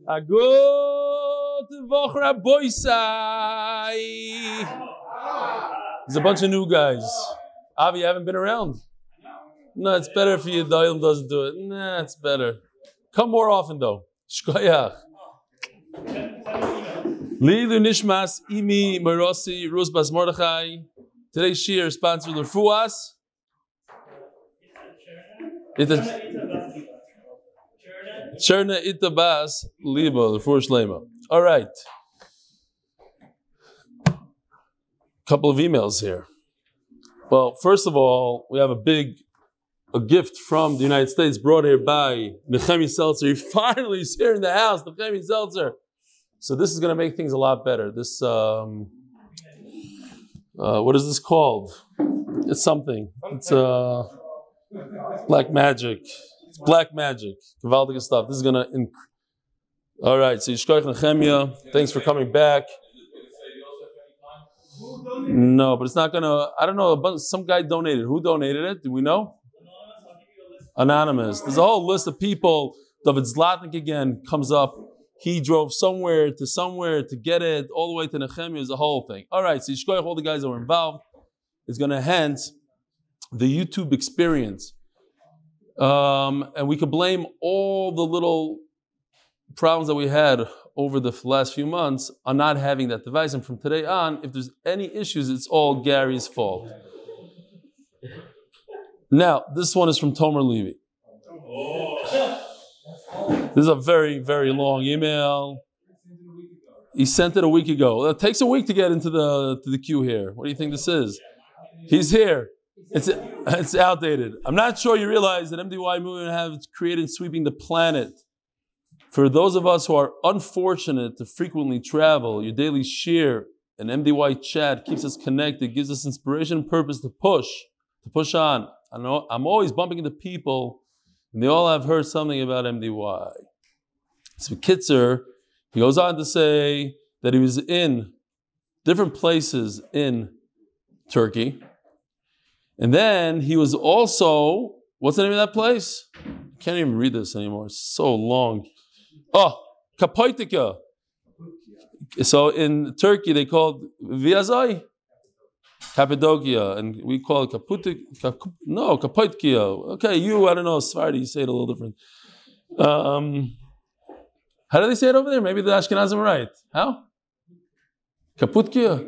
A good Vochra Boisai. There's a bunch of new guys. Avi, you haven't been around? No, it's better if your Dayan doesn't do it. Nah, it's better. Come more often though. Shkoyach. Lilu Nishmas Imi Marosi Rus Bas Mordechai. Today's shir is sponsored by Fuas. Cherna Itabas Liba, the first Lema. All right. Couple of emails here. Well, first of all, we have a gift from the United States brought here by Nechemi Seltzer. He finally is here in the house, Nechemi Seltzer. So this is going to make things a lot better. This, what is this called? It's something. It's black magic. It's black magic. Gewaltige stuff. This is going to... All right, so Yishkoich Nechemia, thanks for coming back. No, but it's not going to... I don't know, some guy donated. Who donated it? Do we know? Anonymous. There's a whole list of people. David Zlatnik again comes up. He drove somewhere to get it, all the way to Nechemia. Is the whole thing. All right, so Yishkoich, all the guys that were involved, is going to hand the YouTube experience. And we could blame all the little problems that we had over the last few months on not having that device. And from today on, if there's any issues, it's all Gary's fault. Now, this one is from Tomer Levy. This is a very, very long email. He sent it a week ago. It takes a week to get into the queue here. What do you think this is? He's here. It's outdated. I'm not sure you realize that MDY movement has created sweeping the planet. For those of us who are unfortunate to frequently travel, your daily share and MDY chat keeps us connected, gives us inspiration and purpose to push on. I know I'm always bumping into people, and they all have heard something about MDY. So Kitzer, he goes on to say that he was in different places in Turkey. And then he was also, what's the name of that place? I can't even read this anymore. It's so long. Oh, Kapoitika. So in Turkey, they call it Viazai, Cappadocia, and we call it Kapoitkia. Okay, I don't know, Sephardi, you say it a little different. How do they say it over there? Maybe the Ashkenazim are right. How? Kaputkia?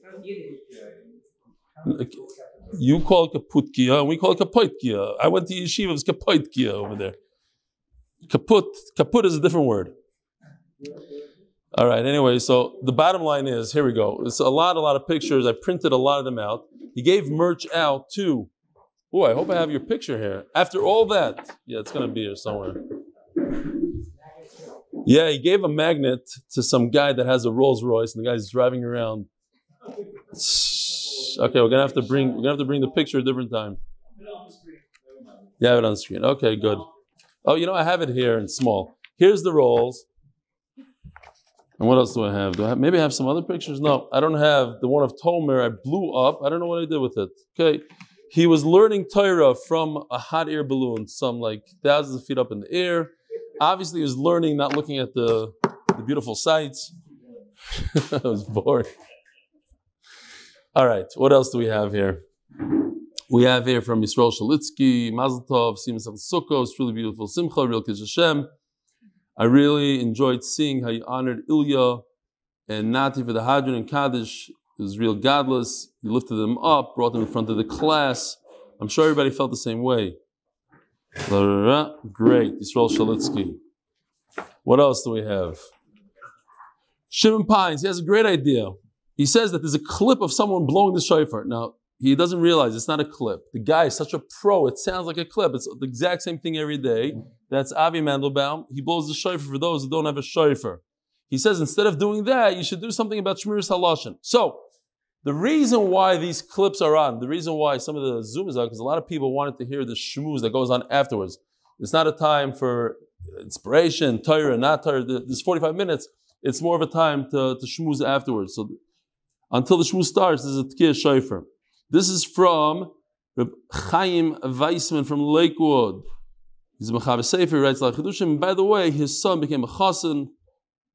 You call it Kaputkia, and we call it Kapoitkia. I went to yeshiva, it's Kapoitkia over there. Kaput is a different word. All right, anyway, so the bottom line is, here we go. It's a lot of pictures. I printed a lot of them out. He gave merch out too. Oh, I hope I have your picture here. After all that, yeah, it's going to be here somewhere. Yeah, he gave a magnet to some guy that has a Rolls Royce, and the guy's driving around. Okay, we're gonna have to bring the picture a different time. You have it on the screen. Okay, good. Oh, I have it here in small. Here's the rolls. And what else do I have? Maybe I have some other pictures? No, I don't have the one of Tomer. I blew up. I don't know what I did with it. Okay. He was learning Torah from a hot air balloon, some like thousands of feet up in the air. Obviously, he was learning, not looking at the beautiful sights. I was bored. All right, what else do we have here? We have here from Yisrael Shalitsky, Mazel Tov, Simas Sukkos, it's really beautiful. Simcha, Real Kiddush Hashem. I really enjoyed seeing how you honored Ilya and Nati for the Hadron and Kaddish. It was real godless. You lifted them up, brought them in front of the class. I'm sure everybody felt the same way. Great, Yisrael Shalitsky. What else do we have? Shimon Pines, he has a great idea. He says that there's a clip of someone blowing the shofar. Now, he doesn't realize it's not a clip. The guy is such a pro, it sounds like a clip. It's the exact same thing every day. That's Avi Mandelbaum. He blows the shofar for those who don't have a shofar. He says instead of doing that, you should do something about Shmiras Halashon. So, the reason why these clips are on, the reason why some of the Zoom is on, because a lot of people wanted to hear the shmooze that goes on afterwards. It's not a time for inspiration, Torah, not Torah. This 45 minutes, it's more of a time to shmooze afterwards. So, until the shmooze starts, this is a Tkiyah Shofar. This is from Reb Chaim Weissman from Lakewood. He's a Mechaber Sefer, he writes, by the way, his son became a chassan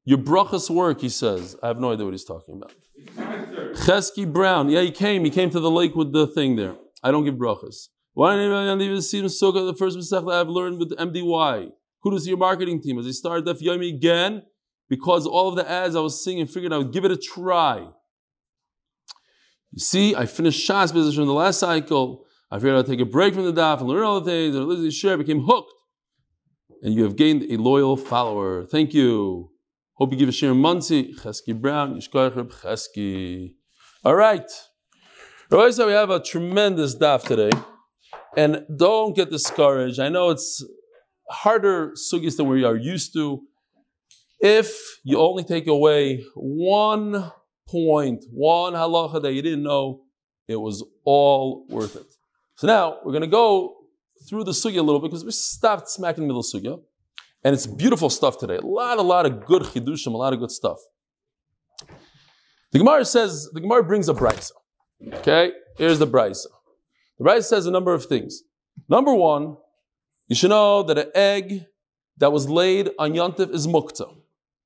Your brachas work, he says. I have no idea what he's talking about. Chesky Brown. Yeah, he came to the lake with the thing there. I don't give brachas. Why didn't anybody see Sukkah, the first Masech that I've learned with the MDY? Kudos to your marketing team. As I started Daf Yomi again, because all of the ads I was seeing and figured I would give it a try. You see, I finished Shas business from the last cycle. I figured I'd take a break from the Daf and learn all the things, and Elizabeth Share became hooked. And you have gained a loyal follower. Thank you. Hope you give a share Muncie. Chesky Brown, Yishkoich Reb Chesky. All right. So we have a tremendous daf today. And don't get discouraged. I know it's harder sugis than we are used to. If you only take away 1 point, 1 halacha that you didn't know, it was all worth it. So now we're going to go through the sugya a little bit because we stopped smack in the middle of sugya. And it's beautiful stuff today. A lot of good chidushim, a lot of good stuff. The Gemara brings a brisa. Okay, here's the brisa. The brisa says a number of things. Number one, you should know that an egg that was laid on Yontif is muktzah.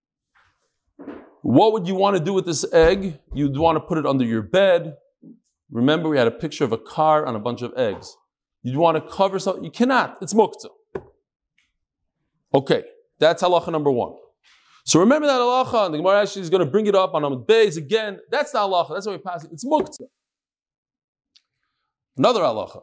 What would you want to do with this egg? You'd want to put it under your bed. Remember, we had a picture of a car on a bunch of eggs. You'd want to cover something. You cannot. It's muktzah. Okay, that's halacha number one. So remember that halacha, and the Gemara actually is going to bring it up on Amud Beis again. That's the halacha. That's how we pass it. It's muktzah. Another halacha.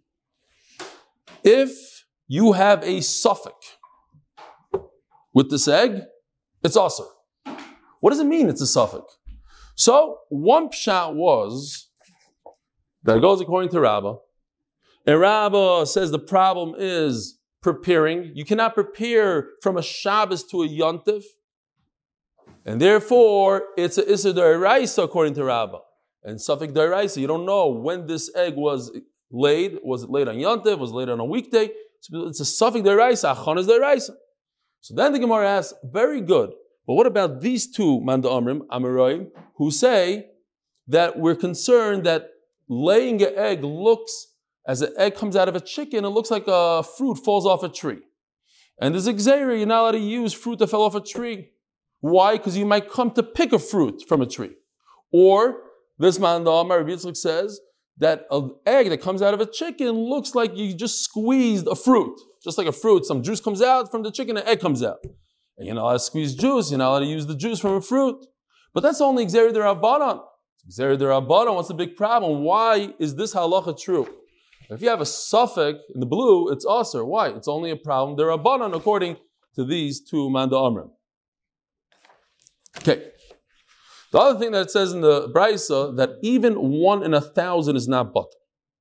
If you have a suffix with this egg, it's asur. What does it mean it's a suffix? So one pshat was that it goes according to Rabbah. And Rabbah says the problem is preparing. You cannot prepare from a Shabbos to a Yontif. And therefore, it's a Isser D'Oraisa according to Rabbah. And Safek D'Oraisa, you don't know when this egg was laid. Was it laid on Yontif? Was it laid on a weekday? So it's a Safek D'Oraisa, Achanas D'Oraisa. So then the Gemara asks, very good. But what about these two Manda Amrim, Amoraim, who say that we're concerned that laying an egg looks, as an egg comes out of a chicken, it looks like a fruit falls off a tree. And there's a gzeira, you're not allowed to use fruit that fell off a tree. Why? Because you might come to pick a fruit from a tree. Or, this man, the Amar Rabbi Yitzchak says, that an egg that comes out of a chicken looks like you just squeezed a fruit. Just like a fruit, some juice comes out from the chicken, an egg comes out. And you're not allowed to squeeze juice, you're not allowed to use the juice from a fruit. But that's only gzeira d'Rabbanan. Gzeira d'Rabbanan, what's the big problem? Why is this halacha true? If you have a suffix in the blue, it's asur. Why? It's only a problem d'Rabbanan according to these two Manda Amrim. Okay. The other thing that it says in the Brisa, that even 1 in 1,000 is not batal.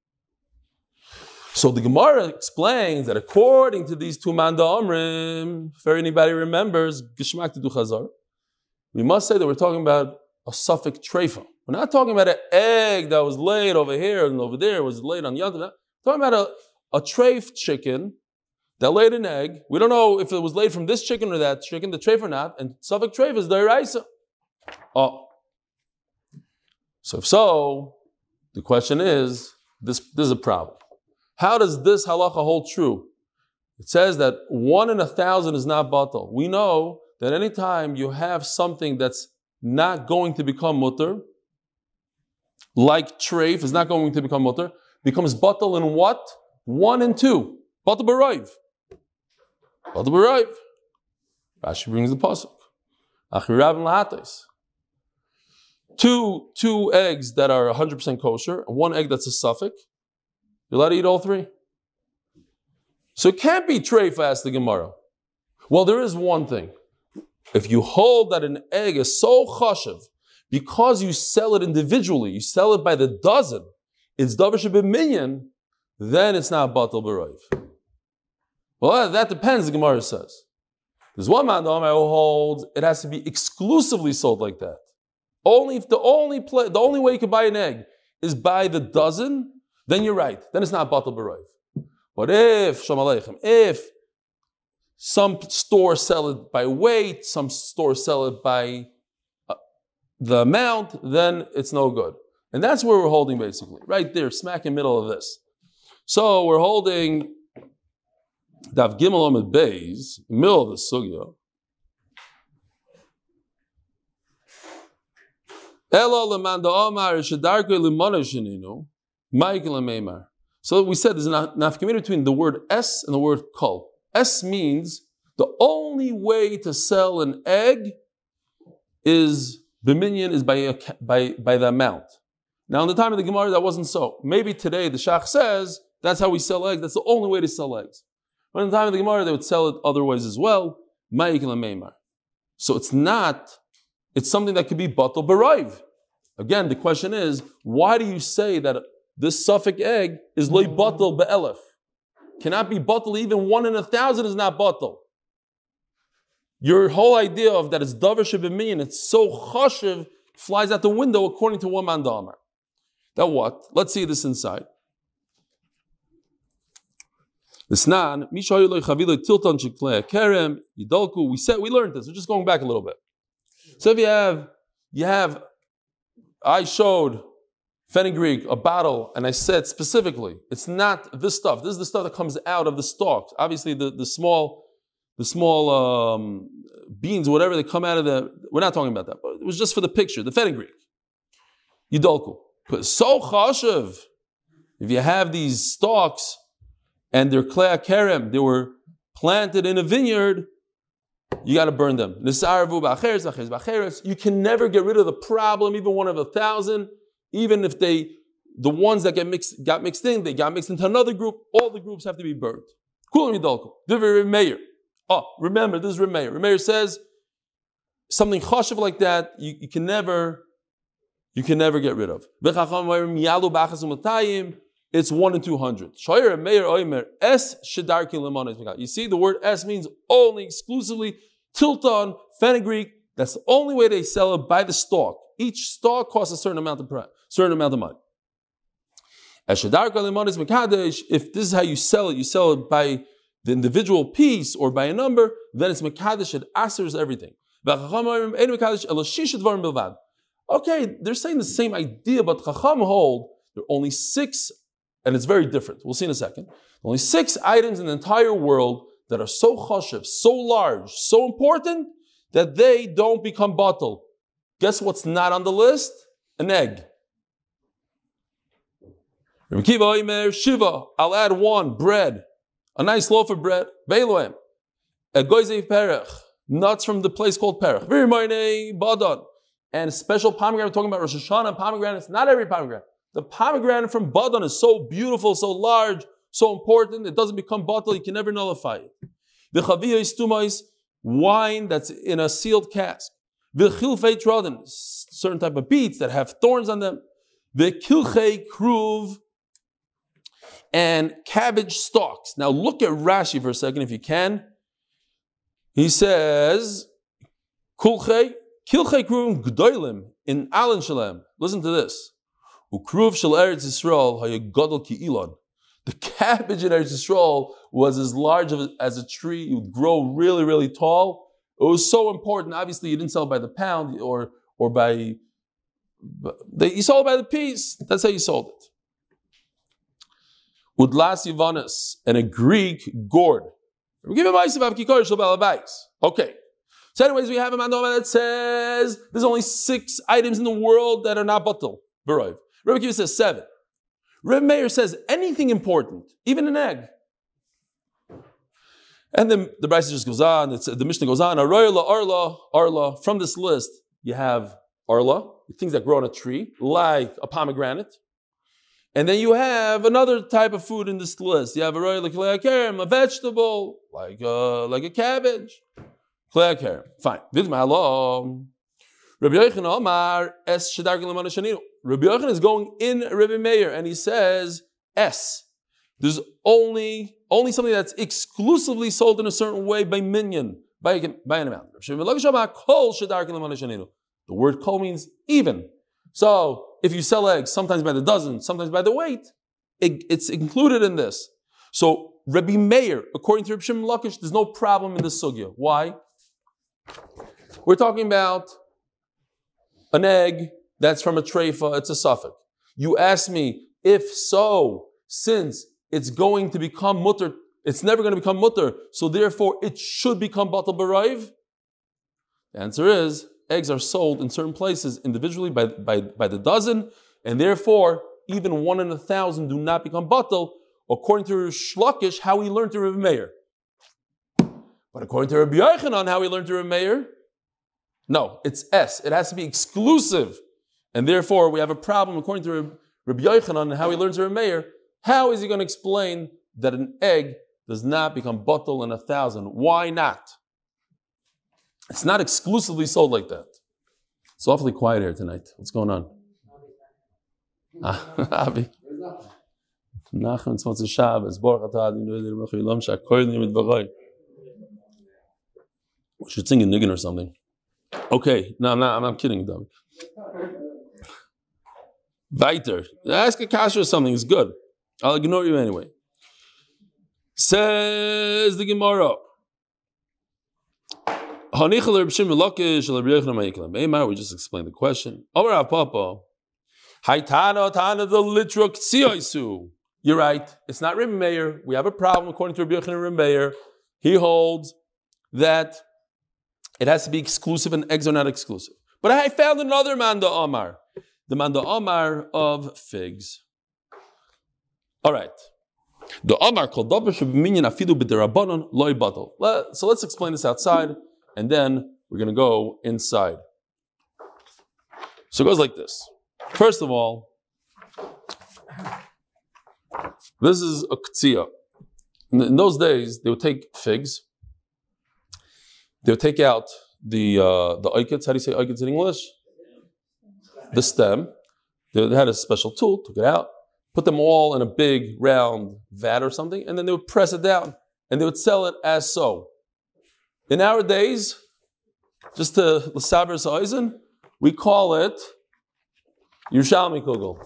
So the Gemara explains that according to these two Manda Amrim, if anybody remembers, Geshmak Tidu Chazar, we must say that we're talking about a suffix treifa. We're not talking about an egg that was laid over here and over there, was laid on the other. We're talking about a treif chicken that laid an egg. We don't know if it was laid from this chicken or that chicken, the treif or not, and suffix treif is d'oraisa. Oh. So if so, the question is, this is a problem. How does this halacha hold true? It says that 1 in 1,000 is not batal. We know that anytime you have something that's not going to become mutter, like treif is not going to become mutter, becomes batal in what? 1 and 2. Batal b'raiv. Batal b'raiv. Rashi brings the pasuk. Achirav and lahates. Two eggs that are 100% kosher, and 1 egg that's a suffix. You're allowed to eat all 3. So it can't be treif, asked the Gemara. Well, there is one thing. If you hold that an egg is so chashav, because you sell it individually, you sell it by the dozen, it's davar shebiminion, then it's not batal b'raiv. Well, that depends, the Gemara says. There's one man who holds it has to be exclusively sold like that. Only if the only way you can buy an egg is by the dozen, then you're right. Then it's not batal b'raiv. But if some stores sell it by weight, some stores sell it by the amount, then it's no good. And that's where we're holding basically, right there, smack in the middle of this. So we're holding Daf Gimel Amud Beis, middle of the sugya. So we said there's a nafkamina between the word es and the word kol. Es means the only way to sell an egg is the minyan is by the amount. Now in the time of the Gemara that wasn't so. Maybe today the Shach says that's how we sell eggs. That's the only way to sell eggs. But in the time of the Gemara they would sell it other ways as well. So it's something that could be batal b'raiv. Again, the question is, why do you say that this suffix egg is loy batal be'elef? Cannot be batal, even 1 in 1,000 is not batal. Your whole idea of that it's davar shebeminyan, it's so chashiv, flies out the window according to one man damar. That what? Let's see this inside. We learned this. We learned this. We're just going back a little bit. So if you have, I showed fenugreek, a bottle, and I said specifically, it's not this stuff. This is the stuff that comes out of the stalks. Obviously, the small beans, whatever they come out of we're not talking about that, but it was just for the picture, the fenugreek. Yidolku. Because so chashiv, if you have these stalks and they're klei kerem, they were planted in a vineyard, you got to burn them. You can never get rid of the problem, even 1 of 1,000, even if the ones that got mixed in, they got mixed into another group, all the groups have to be burned. Remember, this is Remeir. Remeir says something chashiv like that, you can never get rid of. It's 1 in 200. You see, the word es means only, exclusively, tilton, fenugreek. That's the only way they sell it, by the stalk. Each stalk costs a certain amount of money. If this is how you sell it by the individual piece or by a number, then it's mekadesh, it answers everything. Okay, they're saying the same idea, but Chacham hold there are only 6, and it's very different. We'll see in a second. Only 6 items in the entire world that are so chashiv, so large, so important, that they don't become batal. Guess what's not on the list? An egg. Rabbi Kiva Omer, Shiva, I'll add 1, bread. A nice loaf of bread. Beiloem. A goizev perech. Nuts from the place called Perech. V'rimayne badon. And special pomegranate, we're talking about Rosh Hashanah pomegranates, not every pomegranate. The pomegranate from Badon is so beautiful, so large, so important, it doesn't become batal, you can never nullify it. The chaviyos tumais, wine that's in a sealed cask. The chilfei trodden, certain type of beets that have thorns on them. The kilchei kruv, and cabbage stalks. Now look at Rashi for a second if you can. He says, Kulchei, Kilchei Kruvim G'doilim in Alan Shalem. Listen to this. Ukruv Shel Eretz Yisrael Hayagadol Ki Ilon. The cabbage in Eretz Yisrael was as large as a tree. It would grow really, really tall. It was so important. Obviously, you didn't sell it by the pound or by... You sold it by the piece. That's how you sold it. Udlas Yivanis, and a Greek gourd. Okay. So anyways, we have a mandoma that says there's only 6 items in the world that are not batal. B'roiv. Rabbi Kiva says 7. Reb Meir says anything important, even an egg. And then the Brisa just goes on, the Mishnah goes on, arla. From this list, you have arla, things that grow on a tree, like a pomegranate. And then you have another type of food in this list. You have a vegetable, like a cabbage. Fine. Rabbi Yochanan is going in Rabbi Meir, and he says, S. There's only something that's exclusively sold in a certain way by minyan, by an amount. The word kol means even. So if you sell eggs, sometimes by the dozen, sometimes by the weight, it's included in this. So Rabbi Meir, according to Rabbi Shimon Lakish, there's no problem in this sugya. Why? We're talking about an egg that's from a treifa, it's a suffix. You ask me, if so, since it's going to become mutter, it's never going to become mutter, so therefore it should become batal b'raiv? The answer is, eggs are sold in certain places individually by the dozen, and therefore even 1 in 1,000 do not become batal, according to Shlakish, how he learned to Rebbe Meir. But according to Rabbi Yochanan, how he learned to Rebbe Meir, no, it's S. It has to be exclusive. And therefore, we have a problem according to Rabbi Yochanan and how he learns to Rebbe Meir. How is he going to explain that an egg does not become batal in 1,000? Why not? It's not exclusively sold like that. It's awfully quiet here tonight. What's going on? Avi. Nachman, it's Motzei Shabbos. We should sing a niggin or something. Okay, no, I'm not kidding, David. Weiter. Ask a kasha or something, it's good. I'll ignore you anyway. Says the Gemara. We just explained the question. You're right. It's not Rebbe Meir. We have a problem according to Rabbi Yochanan and Rebbe Meir. He holds that it has to be exclusive and eggs are not exclusive. But I found another Manda Omar. The Manda Omar of figs. All right. The Omar called Dabar. So let's explain this outside, and then we're going to go inside. So it goes like this. First of all, this is a ktsiyah. In those days, they would take figs. They would take out the oikets. How do you say oikets in English? The stem. They had a special tool, took it out, put them all in a big round vat or something, and then they would press it down, and they would sell it as so. In our days, just to l'saber sa'oizen, we call it Yerushalmi Kugel.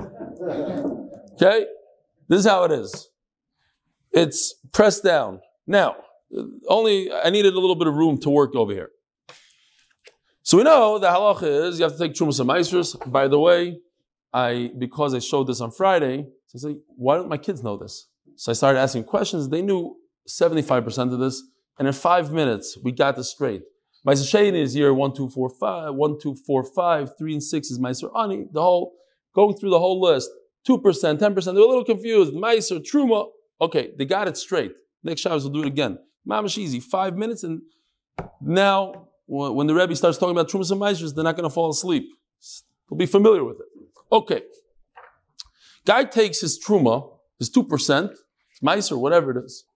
Okay? This is how it is. It's pressed down. Now, I needed a little bit of room to work over here. So we know the halacha is you have to take Trumas and Maasros. By the way, because I showed this on Friday, so I said, why don't my kids know this? So I started asking questions. They knew 75% of this, and in 5 minutes, we got this straight. Meiser Sheni is here 1, 2, 4, 5, 1, 2, 4, 5, 3, and 6 is Meiser Ani. Going through the whole list, 2%, 10%. They're a little confused. Meiser, Truma. Okay, they got it straight. Next Shabbos we'll do it again. Mamash easy, 5 minutes, and now when the Rebbe starts talking about Trumas and Maasros, they're not going to fall asleep. They'll be familiar with it. Okay. Guy takes his Truma, his 2%, Maaser, whatever it is,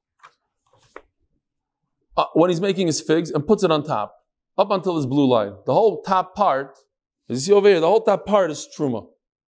when he's making his figs, and puts it on top, up until this blue line. The whole top part, as you see over here, the whole top part is Truma.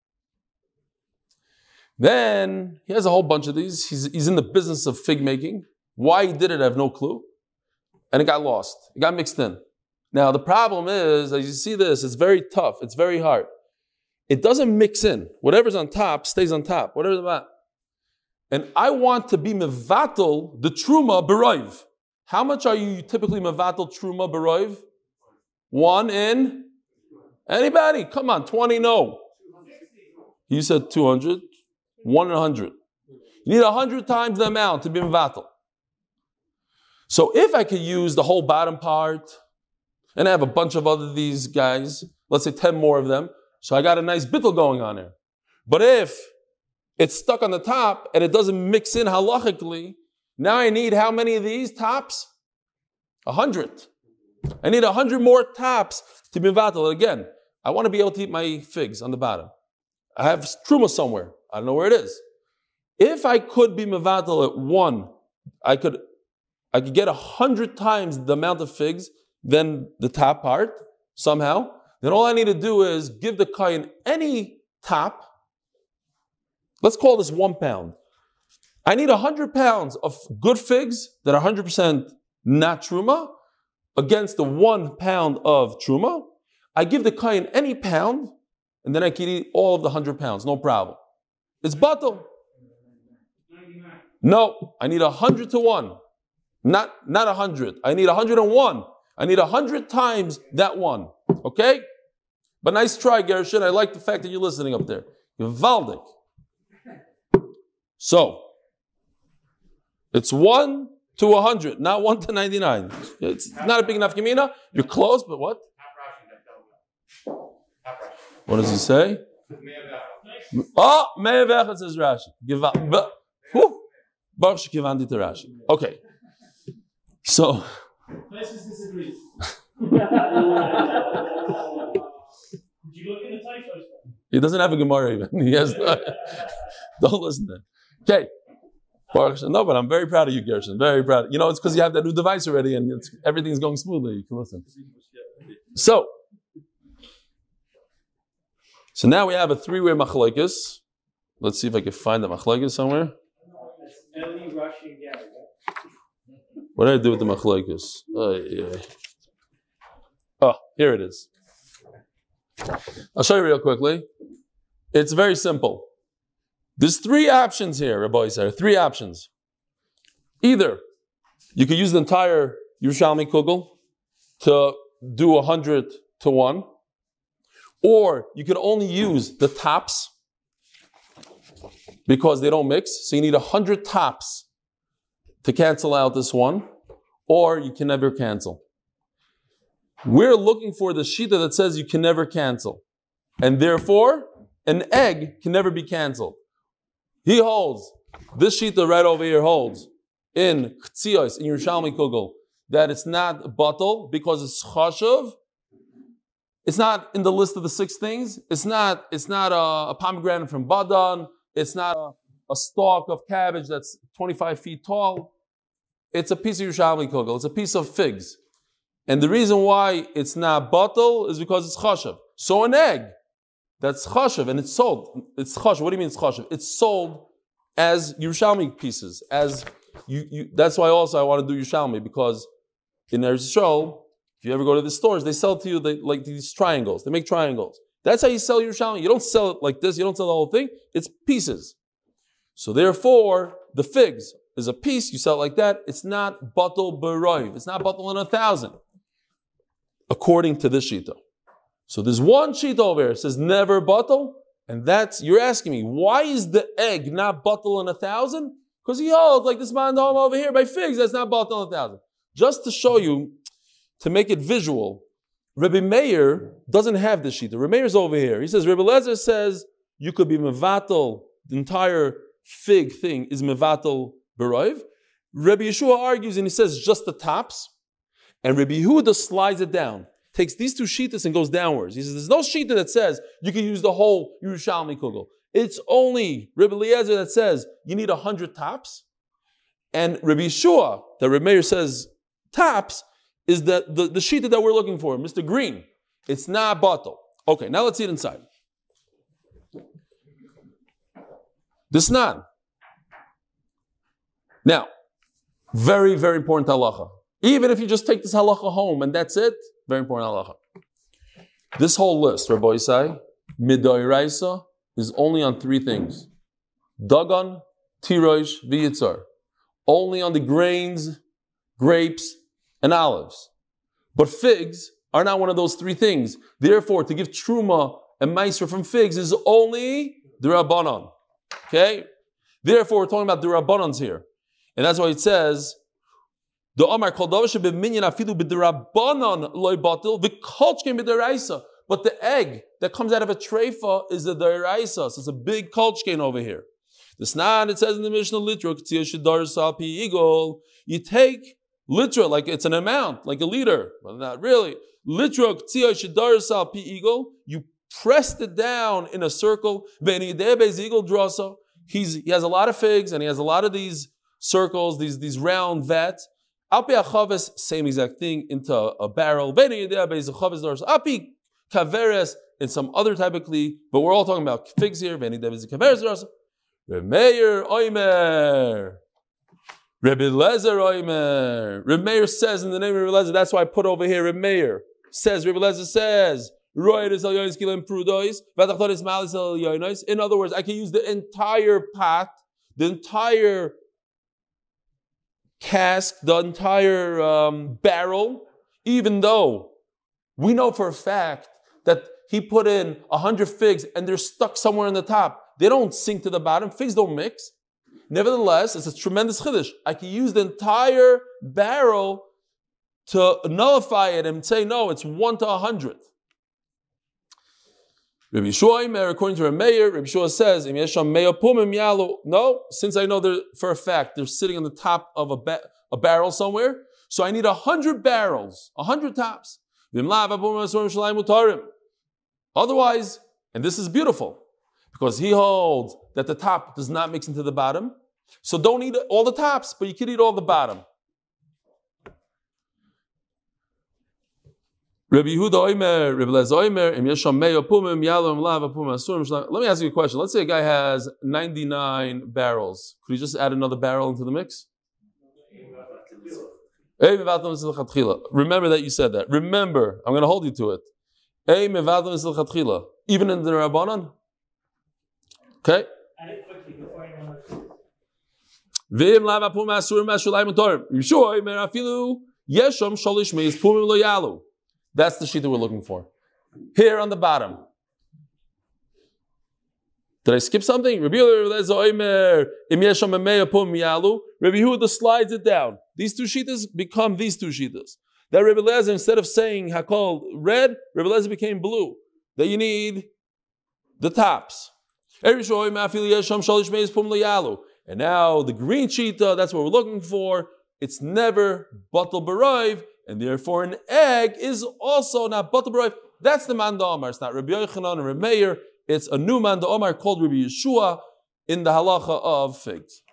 Then he has a whole bunch of these. He's in the business of fig making. Why he did it, I have no clue. And it got lost. It got mixed in. Now the problem is, as you see this, it's very tough. It's very hard. It doesn't mix in. Whatever's on top stays on top. Whatever's about. And I want to be mevatel the truma beroiv. How much are you typically mevatel truma beroiv? 1 in? Anybody? Come on, 20, no. You said 200. 1 in 100. You need 100 times the amount to be mevatel. So if I could use the whole bottom part, and I have a bunch of other these guys, let's say 10 more of them, so I got a nice bittul going on here. But if it's stuck on the top and it doesn't mix in halachically, now I need how many of these tops? 100. I need 100 more tops to be mevatel. Again, I want to be able to eat my figs on the bottom. I have truma somewhere. I don't know where it is. If I could be mevatel at 1, I could get 100 times the amount of figs than the top part somehow. Then all I need to do is give the kayin any top. Let's call this 1 pound. I need 100 pounds of good figs that are 100% not truma against the 1 pound of truma. I give the kayin any pound, and then I can eat all of the 100 pounds, no problem. It's batal. No, I need 100 to 1. Not 100. I need 101. I need 100 times that one. Okay? But nice try, Gershon. I like the fact that you're listening up there. Valdik. So, it's 1 to 100, not 1 to 99. It's not a big enough gemina. You're close, but what? What does he say? Oh, me'evechad says Rashi. Baruch shekivandi to Rashi. Okay. So. Places disagree. Did you look in the typos? He doesn't have a Gemara even. He has don't listen to him. Okay. No, but I'm very proud of you, Gershon. Very proud. You know, it's because you have that new device already and everything's going smoothly. You can listen. So now we have a three-way machlokes. Let's see if I can find the machlokes somewhere. What did I do with the machlokes? Oh, here it is. I'll show you real quickly. It's very simple. There's three options here, Rabbi said. Three options. Either you could use the entire Yerushalmi Kugel to do 100-1, or you could only use the tops because they don't mix. So you need 100 tops to cancel out this one, or you can never cancel. We're looking for the shita that says you can never cancel, and therefore an egg can never be canceled. He holds, this shita right over here holds in Ktzios, in Yerushalmi Kugel, that it's not batal because it's chashuv. It's not in the list of the 6 things. It's not a pomegranate from Badan. It's not a stalk of cabbage that's 25 feet tall. It's a piece of Yerushalmi Kugel. It's a piece of figs. And the reason why it's not batal is because it's chashuv. So an egg that's chashuv and it's sold. It's chashuv. What do you mean it's chashuv? It's sold as Yerushalmi pieces. As you. That's why also I want to do Yerushalmi, because in Eretz Yisrael, if you ever go to the stores, they sell to you like these triangles. They make triangles. That's how you sell Yerushalmi. You don't sell it like this. You don't sell the whole thing. It's pieces. So therefore, the figs is a piece. You sell it like that. It's not batal b'roiv. It's not batal in 1,000. According to this shita. So there's one shita over here. It says never batal. And that's, you're asking me, why is the egg not batal in 1,000? Because he holds like this man home over here by figs. That's not batal in 1,000. Just to show you, to make it visual, Rebbe Meir doesn't have this shita. Rebbe Meir's over here. He says, Rebbe Lezer says, you could be mevatel, the entire fig thing is mevatel b'roiv. Rebbe Yeshua argues and he says just the tops. And Rebbe Yehuda slides it down, takes these 2 shitas and goes downwards. He says, there's no shita that says you can use the whole Yerushalmi Kugel. It's only Rebbe Eliezer that says you need 100 tops. And Rebbe Yeshua, that Rebbe Meir says tops, is the shita that we're looking for, Mr. Green. It's not batal. Okay, now let's see it inside. This nan. Now, very, very important halacha. Even if you just take this halacha home and that's it, very important halacha. This whole list, Rabbi Yisai, midoiraisa, is only on 3 things. Dagan, tirosh, v'yitzar. Only on the grains, grapes, and olives. But figs are not one of those 3 things. Therefore, to give truma and meiser from figs is only the Rabbanon. Okay? Therefore, we're talking about the Rabbanons here. And that's why it says, the Omar called b'd'Rabbanon loy batil v'kolchkein b'd'Oraisa. But the egg that comes out of a treifa is a d'Oraisa. So it's a big kolchkein over here. The Snan, it says in the Mishnah, litra k'tziyah shedar sal pi igol. You take litra, like it's an amount, like a liter, but not really. Litra k'tziyah shedar sal pi igol. You pressed it down in a circle. He has a lot of figs and he has a lot of these circles, these round vats. Alpi achaves, same exact thing, into a barrel. Api kaveres, in some other type of kli, but we're all talking about figs here. Reb Meir Oimer. Rebbe Lezer Oimer. Reb Meir says in the name of Rebbe Lezer, that's why I put over here Reb Meir. Says, Rebbe Lezer says, in other words, I can use the entire pot, the entire cask, the entire barrel, even though we know for a fact that he put in 100 figs and they're stuck somewhere in the top. They don't sink to the bottom. Figs don't mix. Nevertheless, it's a tremendous chiddush. I can use the entire barrel to nullify it and say, no, it's 1 to 100. Rabbi Yeshua Omer, according to Rameir, Rabbi Yeshua says, "Im yesham mea pumim yalu." No, since I know for a fact they're sitting on the top of a barrel somewhere, so I need 100 barrels, 100 tops. Otherwise, and this is beautiful, because he holds that the top does not mix into the bottom, so don't eat all the tops, but you can eat all the bottom. Rabbi Yehuda Omer, Rabbi Lezer Omer, Im yesham mea pumim yalu lav pumim asurim. Let me ask you a question. Let's say a guy has 99 barrels. Could he just add another barrel into the mix? Remember that you said that. Remember, I'm going to hold you to it. Even in the Rabbanan? Okay? That's the sheet that we're looking for. Here on the bottom. Did I skip something? Rabbi Yehuda slides it down. These two sheetas become these two sheetas. That Rabbi Lezer, instead of saying Hakol red, Rabbi Lezer became blue. That you need the tops. And now the green sheeta, that's what we're looking for. It's never batal b'roiv, and therefore an egg is also not batal b'roiv. That's the man d'Omar. It's not Rabbi Yochanan or Rabbi Meir. It's a new man d'Omar called Rabbi Yeshua in the halacha of figs.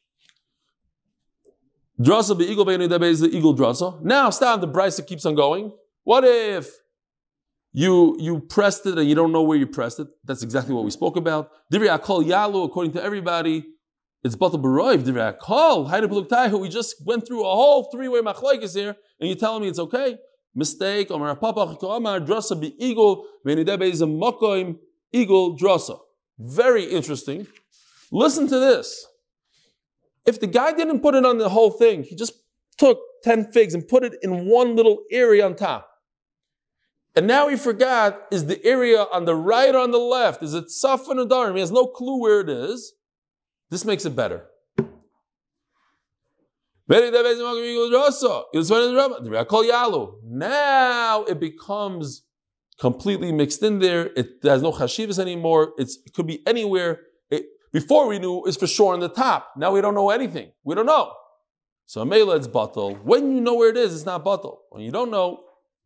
Drasa be'igul be'nidabeh is the eagle drasa. Now, stop. The brisa keeps on going. What if you pressed it and you don't know where you pressed it? That's exactly what we spoke about. Divrei akol yalu, according to everybody, it's batal b'roiv. Divrei akol hayde peluk. We just went through a whole three-way machlokes here, and you're telling me it's okay? Mistake. Omar papa Omar drasa be'igul be'nidabeh is a makoim eagle drasa. Very interesting. Listen to this. If the guy didn't put it on the whole thing, he just took 10 figs and put it in one little area on top. And now he forgot, is the area on the right or on the left? Is it Safan or Darim? He has no clue where it is. This makes it better. Now it becomes completely mixed in there. It has no chashivas anymore. It could be anywhere. Before we knew it's for sure on the top. Now we don't know anything. We don't know. So Mela, it's batal. When you know where it is, it's not batal. When you don't know.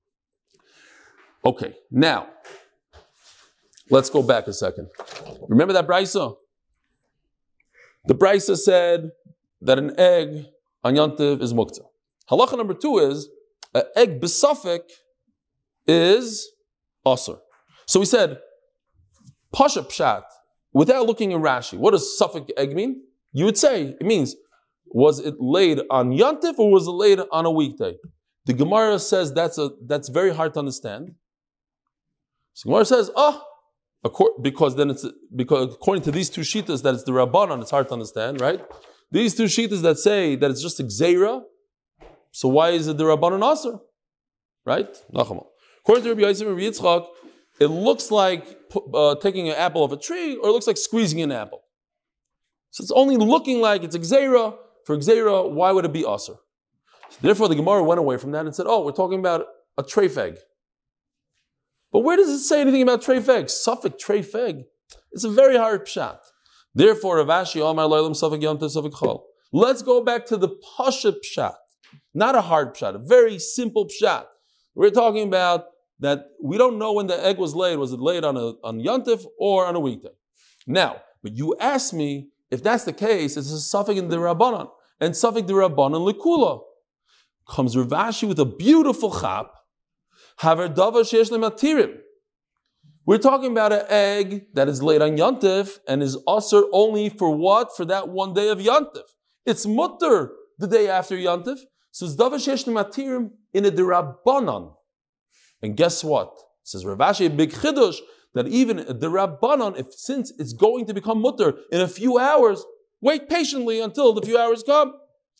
Okay, now let's go back a second. Remember that brisa? The brisa said that an egg on Yontiv is muktzah. Halacha number 2 is an egg besafek is asur. So we said pasha pshat. Without looking at Rashi, what does suffix egg mean? You would say, it means, was it laid on Yontif or was it laid on a weekday? The Gemara says that's very hard to understand. So Gemara says, because according to these two shitas that it's the Rabbanan, it's hard to understand, right? These two shitas that say that it's just a gzeira, so why is it the Rabbanan Asr? Right? According to Rabbi Yosef and Rabbi Yitzchak, it looks like taking an apple off a tree, or it looks like squeezing an apple. So it's only looking like it's a gzeira. For gzeira, why would it be asur? So therefore, the Gemara went away from that and said, we're talking about a treif egg. But where does it say anything about treif egg? Suffix treif egg. It's a very hard pshat. Therefore, Rav Ashi, Omar Leilam Suffix Yom Tov Suffix Chol. Let's go back to the pasha pshat, not a hard pshat, a very simple pshat. We're talking about that we don't know when the egg was laid. Was it laid on Yontif or on a weekday? Now, but you asked me, if that's the case, it's a suffix in the Rabbanan. And suffix the Rabbanan Likula. Comes Rav Ashi with a beautiful chap. Haver davar sheyesh lematirim. We're talking about an egg that is laid on Yontif and is asur only for what? For that one day of Yontif. It's mutter the day after Yontif. So it's davar sheyesh lematirim in a Rabbanan. And guess what? Says Rav Ashi, a big chidush, that even the Rabbanon, since it's going to become mutter in a few hours, wait patiently until the few hours come.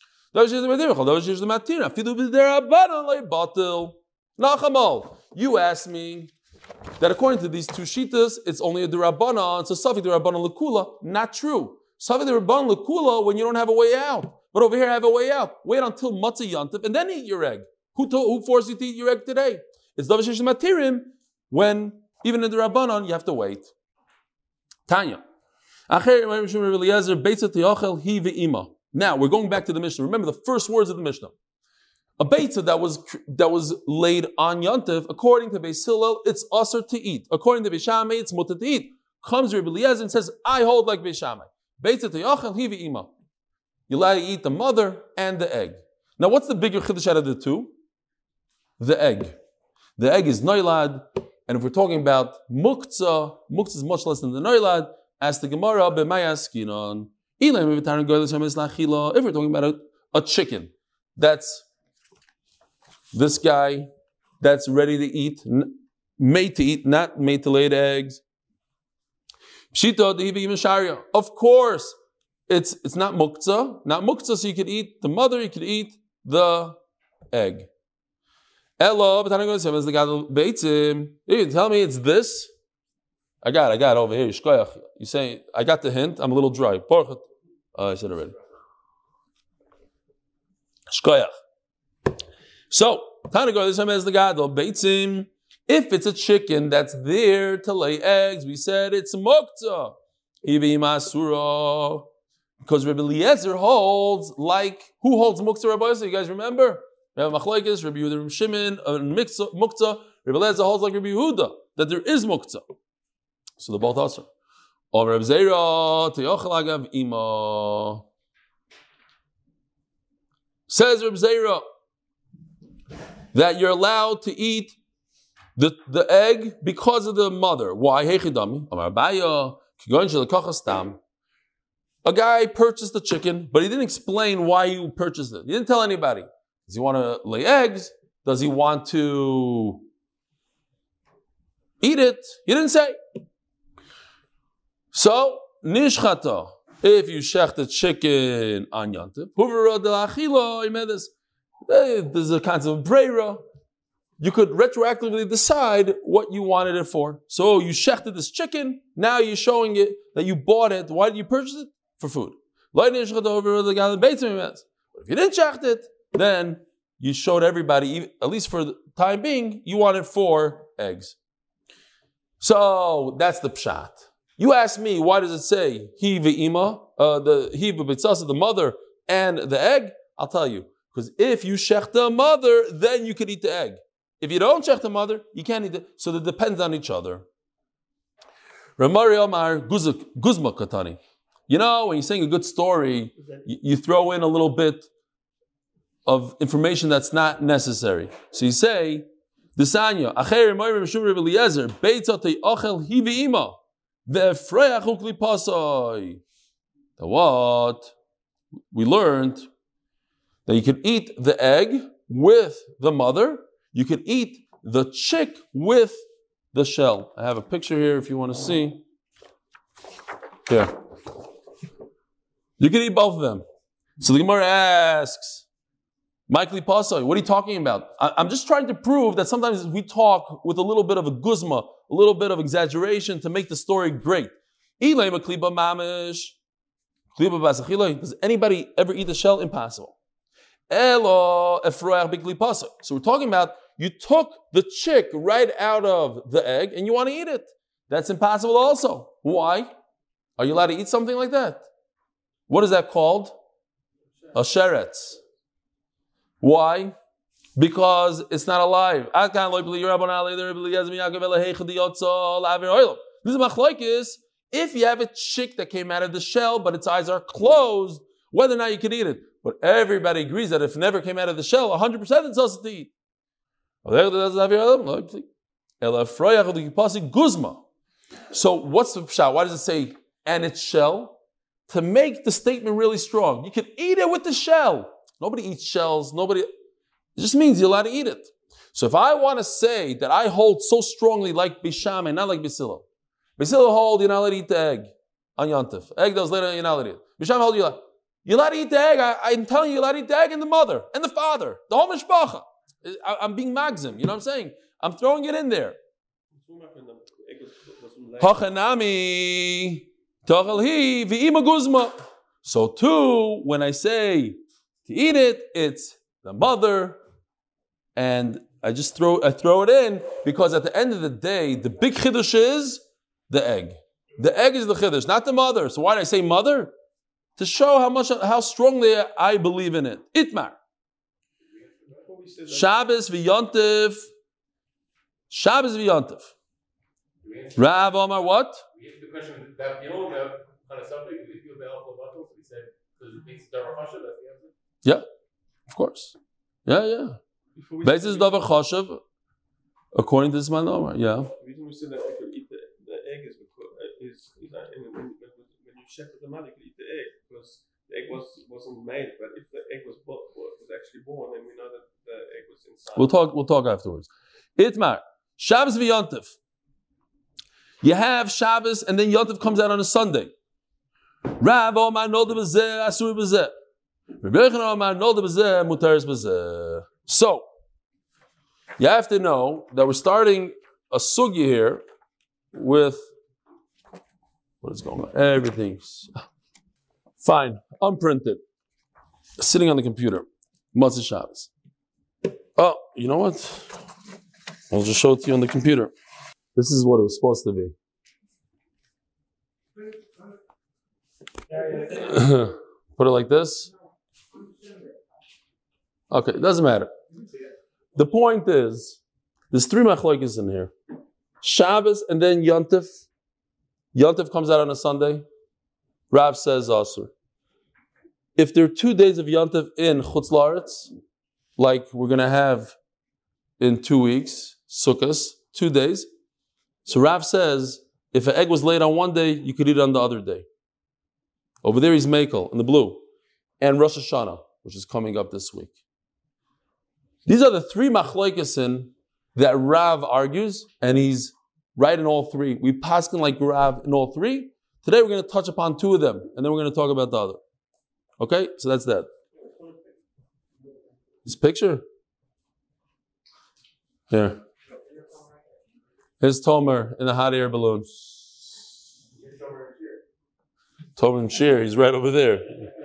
You asked me that according to these two shitas, it's only a Rabbanon, so Safi the Rabbanon Lekula. Not true. Safi the Rabbanon Lekula when you don't have a way out. But over here I have a way out. Wait until Matzah Yantiv and then eat your egg. Who forced you to eat your egg today? It's Davar Sheyesh Matirim when Even in the Rabbanon, you have to wait. Tanya. Now, we're going back to the Mishnah. Remember the first words of the Mishnah. A beitza that was laid on Yontif, according to Beis Hillel, it's usher to eat. According to Beis Shammai, it's mutter to eat. Comes Rabbi Eliezer and says, I hold like Beis Shammai. Beitza te'ochel hi ve'ima. You allow to eat the mother and the egg. Now, what's the bigger chiddush out of the two? The egg. The egg is noilad, and if we're talking about muktzah is much less than the noilad. As the Gemara, b'mayaskinon. If we're talking about a chicken, that's this guy that's ready to eat, made to eat, not made to lay the eggs. Of course, it's not muktzah, so you could eat the mother, you could eat the egg. You tell me it's this? I got it over here. You say, I got the hint, I'm a little dry. I said already. So, if it's a chicken that's there to lay eggs, we said it's muktzah. Because Rabbi Eliezer holds like, who holds muktzah, Rabbi Eliezer? You guys remember? Rabbi Machlokes, Rabbi Yehuda, Rabbi Shimon, muktzah. Rabbi Eliezer holds like Rabbi Yehuda, that there is muktzah. So they're both also. Or Rabbi Zera, te'ochel agav ima. Says Rabbi Zera that you're allowed to eat the egg because of the mother. Why? A guy purchased the chicken, but he didn't explain why he purchased it. He didn't tell anybody. Does he want to lay eggs? Does he want to eat it? He didn't say. So, nishchata, if you shech the chicken on Yontif, there's a concept of breira. You could retroactively decide what you wanted it for. So you shechted this chicken, now you're showing it that you bought it. Why did you purchase it? For food. But if you didn't shecht it, then you showed everybody, at least for the time being, you want it for eggs. So that's the pshat. You ask me, why does it say he ve'ima, the he ve'bitzasa, the mother and the egg? I'll tell you. Because if you shech the mother, then you could eat the egg. If you don't shech the mother, you can't eat it. So it depends on each other. Ramari Omar Guzma Katani. You know, when you're saying a good story, you throw in a little bit of information that's not necessary. So you say, Desanya, Acher Moirim Shum Rabbi Eliezer, Beitzatei Ochel Hi Ve'ima, Ve'efreach Ukli Pasoi. The what? We learned that you could eat the egg with the mother, you could eat the chick with the shell. I have a picture here if you want to see. Here. You can eat both of them. So the Gemara asks, Michael Pasoi, what are you talking about? I'm just trying to prove that sometimes we talk with a little bit of a guzma, a little bit of exaggeration to make the story great. Does anybody ever eat the shell? Impossible. So we're talking about you took the chick right out of the egg and you want to eat it. That's impossible also. Why? Are you allowed to eat something like that? What is that called? A sheretz. Why? Because it's not alive. This is machlokes. If you have a chick that came out of the shell, but its eyes are closed, whether or not you can eat it. But everybody agrees that if it never came out of the shell, 100% it's also to eat. So what's the pshat? Why does it say, and its shell? To make the statement really strong. You can eat it with the shell. Nobody eats shells. It just means you're allowed to eat it. So if I want to say that I hold so strongly like Beis Shammai, not like Beis Hillel. Beis Hillel hold, you're not allowed to eat the egg on Yontif. Egg that was later, you're not allowed to eat it. Beis Shammai hold, you're allowed to eat the egg. I'm telling you, you're allowed to eat the egg and the mother and the father. The whole mishpacha. I'm being magzim. You know what I'm saying? I'm throwing it in there. Hachanami. So when I say to eat it, it's the mother and I throw it in because at the end of the day, the big chiddush is the egg. The egg is the chiddush, not the mother. So why did I say mother? To show how strongly I believe in it. Itmar. Shabbos v'yontif. Shabbos v'yontif. Rav Omar, what? We answered the question that the kind of subject. If you have the alpha bottle, we said because it makes davar chashav. That's the answer. Yeah, of course. Yeah. Basis davar chashav, according to this man Omar. Yeah. The reason we said that you could eat the egg is because when you check the mother, you could eat the egg because the egg wasn't made. But if the egg was actually born, then we know that the egg was inside. We'll talk afterwards. Itmar Shabbos v'yontif. You have Shabbos and then Yontif comes out on a Sunday. Rav Omar nolda b'zeh asur b'zeh. Rabbi Yochanan Omar nolda b'zeh mutaris b'zeh. So you have to know that we're starting a sugya here with what is going on. Everything's fine, unprinted, sitting on the computer. Matzah Shabbos. Oh, you know what? I'll just show it to you on the computer. This is what it was supposed to be. Put it like this. Okay, it doesn't matter. The point is, there's 3 machlokes in here. Shabbos and then Yontif. Yontif comes out on a Sunday. Rav says Asur. If there are 2 days of Yontif in Chutz La'aretz, like we're going to have in 2 weeks, Sukkos, 2 days, so Rav says, if an egg was laid on one day, you could eat it on the other day. Over there he's Mekel, in the blue. And Rosh Hashanah, which is coming up this week. These are the 3 machlokes that Rav argues, and he's right in all 3. We paskin like Rav in all 3. Today we're going to touch upon 2 of them, and then we're going to talk about the other. Okay? So that's that. This picture? Here. Here's Tomer in the hot air balloon. Tomer and Shir, he's right over there.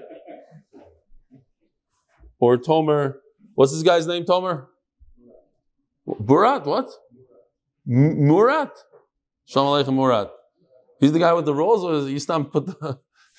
Or Tomer, what's this guy's name, Tomer? Burat, what? Murat? Shalom Aleichem Murat. He's the guy with the rolls, or is Yistam put the...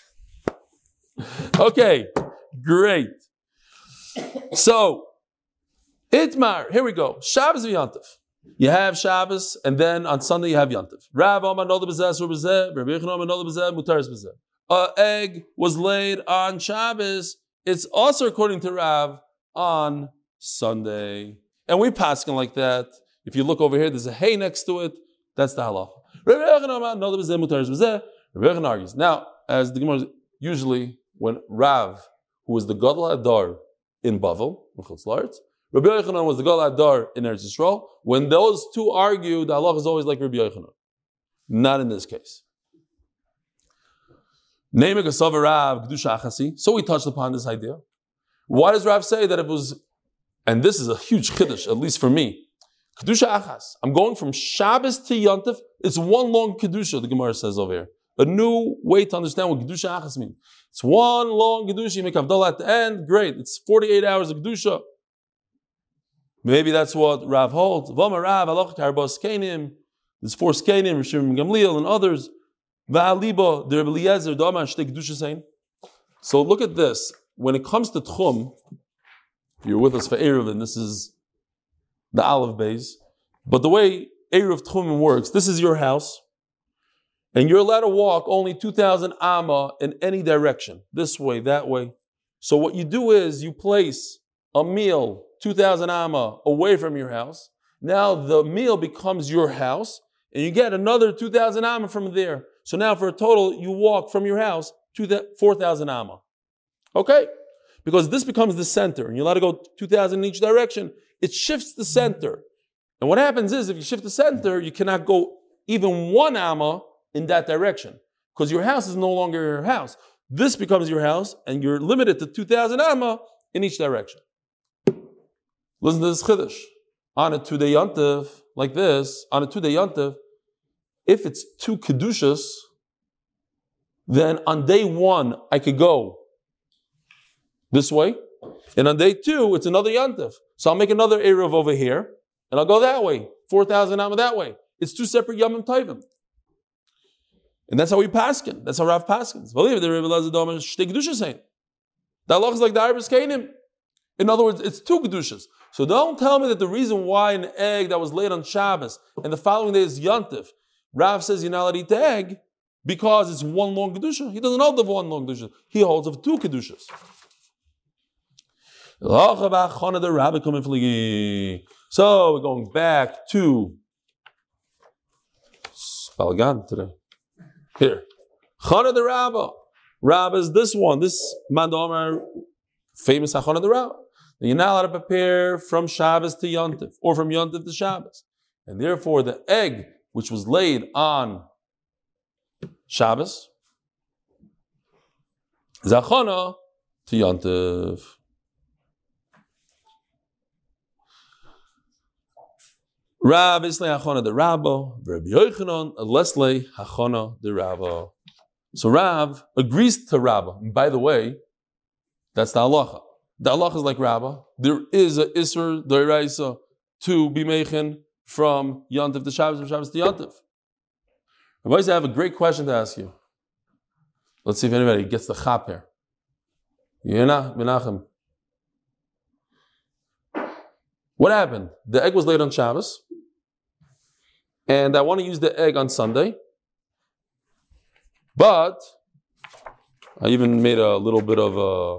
Okay, great. So, Itmar, here we go. Shabbos v'Yontif. You have Shabbos, and then on Sunday you have Yontif. Rav Omar nolda b'zeh asur b'zeh, Rabbi Yochanan Omar nolda b'zeh mutaris b'zeh. An egg was laid on Shabbos. It's also, according to Rav, on Sunday. And we paskin like that. If you look over here, there's a hay next to it. That's the halacha. Rabbi Yochanan Omar nolda b'zeh mutaris b'zeh. Rabbi Yochanan argues. Now, as the Gemara, usually when Rav, who was the Gadol Adar in Bavel, in Chutz La'aretz, Rabbi Yochanan was the Gadol Adar in Eretz Yisrael. When those 2 argue, the halacha is always like Rabbi Yochanan. Not in this case. So we touched upon this idea. Why does Rav say that it was, and this is a huge chiddush, at least for me, Kedusha Achas. I'm going from Shabbos to Yontif. It's one long Kedusha, the Gemara says over here. A new way to understand what Kedusha Achas means. It's one long Kedusha, you make Havdalah at the end, great. It's 48 hours of Kedusha. Maybe that's what Rav holds. V'amar Rav, halach k'arbas kenim. There's 4 skenim, Rishim Gamliel and others. V'aliba, der Eliezer, da'amar shtei Kedusha sein. So look at this. When it comes to Tchum, you're with us for Erev, and this is the Aleph base. But the way Erev Tchum works, this is your house, and you're allowed to walk only 2,000 amma in any direction, this way, that way. So what you do is you place a meal 2,000 amma away from your house. Now the meal becomes your house, and you get another 2,000 amma from there. So now for a total, you walk from your house to 4,000 amma. Okay? Because this becomes the center, and you're allowed to go 2,000 in each direction. It shifts the center. And what happens is, if you shift the center, you cannot go even 1 amma in that direction, because your house is no longer your house. This becomes your house, and you're limited to 2,000 amma in each direction. Listen to this chiddush. On a 2-day yontif, like this, on a 2-day yontif, if it's 2 kedushas, then on day 1 I could go this way, and on day 2 it's another yontif. So I'll make another erev over here, and I'll go that way. 4,000 amma that way. It's two separate Yomim Tovim. And that's how we paskin. That's how Rav paskins. The halach is like the Arbus Kainim. In other words, it's two Kedushas. So don't tell me that the reason why an egg that was laid on Shabbos and the following day is Yontif, Rav says you're not allowed to eat the egg because it's one long Kedusha. He doesn't hold of one long Kedusha. He holds of two Kedushas. So we're going back to Spalgan today. Here. Chana the Rabba. Rabba is this one. This Mandomar, famous Chana the Rabba. You're not allowed to prepare from Shabbos to Yontif, or from Yontif to Shabbos. And therefore, the egg which was laid on Shabbos is Achana to Yontif. Rav Islay Hachana de Rabba, Rabbi Yochanan, Lesley Hachana de Rabba. So Rav agrees to Rabba. And by the way, that's the halacha. The halacha is like Rabba. There is a Isser Doiraisa to be meichen from Yontif to Shabbos, from Shabbos to Yontif. Rabbi, I have a great question to ask you. Let's see if anybody gets the chap here. Menachem. What happened? The egg was laid on Shabbos, and I want to use the egg on Sunday, but I even made a little bit of a,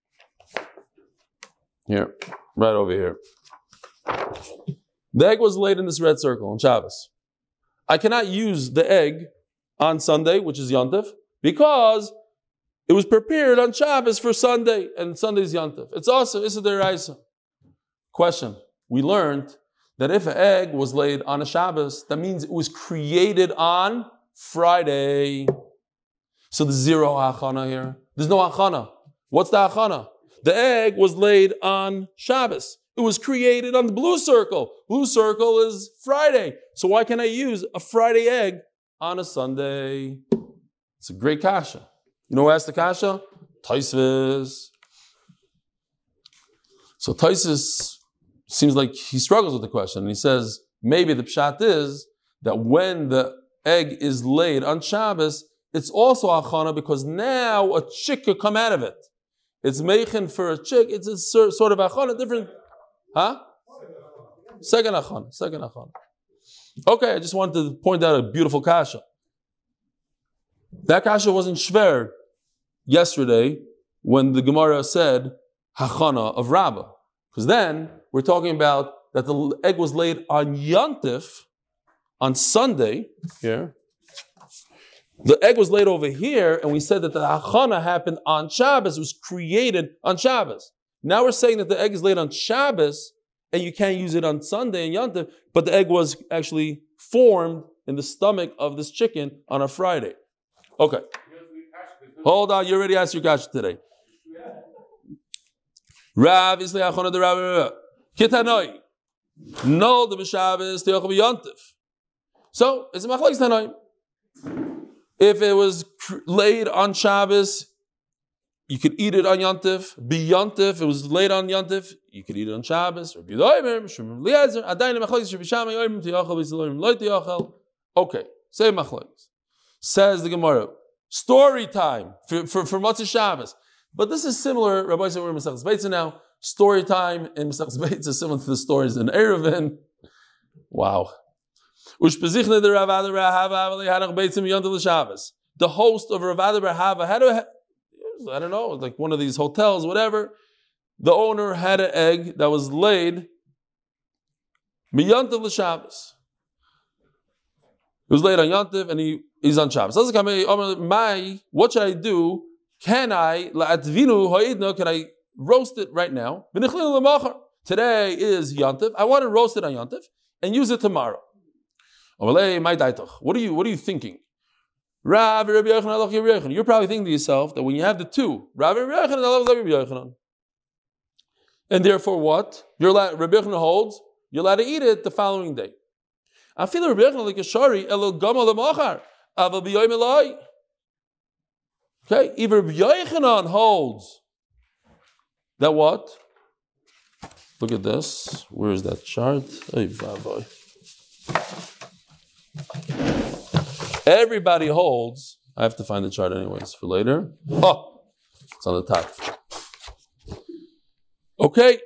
here, right over here. The egg was laid in this red circle on Shabbos. I cannot use the egg on Sunday, which is Yontif, because it was prepared on Shabbos for Sunday, and Sunday's Yontif. It's also Issa Deraisa. Question. We learned that if an egg was laid on a Shabbos, that means it was created on Friday. So there's zero achana here. There's no achana. What's the achana? The egg was laid on Shabbos. It was created on the blue circle. Blue circle is Friday. So why can't I use a Friday egg on a Sunday? It's a great kasha. You know who asked the kasha? Tosfos. So Tosfos seems like he struggles with the question. And he says, maybe the pshat is that when the egg is laid on Shabbos, it's also achana because now a chick could come out of it. It's meichen for a chick. It's a sort of achana, different. Huh? Second achana. Okay, I just wanted to point out a beautiful kasha. That kasha wasn't shver yesterday when the Gemara said hachana of Rabbah. Because then we're talking about that the egg was laid on Yontif, on Sunday, here. The egg was laid over here, and we said that the hachana happened on Shabbos, it was created on Shabbos. Now we're saying that the egg is laid on Shabbos, and you can't use it on Sunday and Yontif, but the egg was actually formed in the stomach of this chicken on a Friday. Okay. Hold on, you already asked your kasha today. Rav Islay Hachana de Rabba. Kitanoi. No, the B'Shabbos Teochel B'Yontif. So it's a machlokes Tanoi. If it was laid on Shabbos, you could eat it on Yontif. B'Yontif, it was laid on Yontif, you could eat it on Shabbos. Okay, say machlokes. Says the Gemara. Story time for Motzei Shabbos. But this is similar, Rabbi said we're in Masechtas Beitza now. Story time in Masechtas Beitza is similar to the stories in Eruvin. Wow. The host of Ravada Barhava had I don't know, like one of these hotels, whatever. The owner had an egg that was laid Miyantiv l'Shabbos. It was laid on Yantiv and he's on Shabbos. What should I do? Can I roast it right now? Today is Yantiv. I want to roast it on Yantiv and use it tomorrow. What are you thinking? You're probably thinking to yourself that when you have the two, and therefore what? Rabbi Yochanan holds, you're allowed to eat it the following day. I feel Rabbi Yochanan like a shari, okay, if Rabbi Yochanan holds that what? Look at this. Where is that chart? Hey, boy. Everybody holds. I have to find the chart anyways for later. Oh, it's on the top. Okay.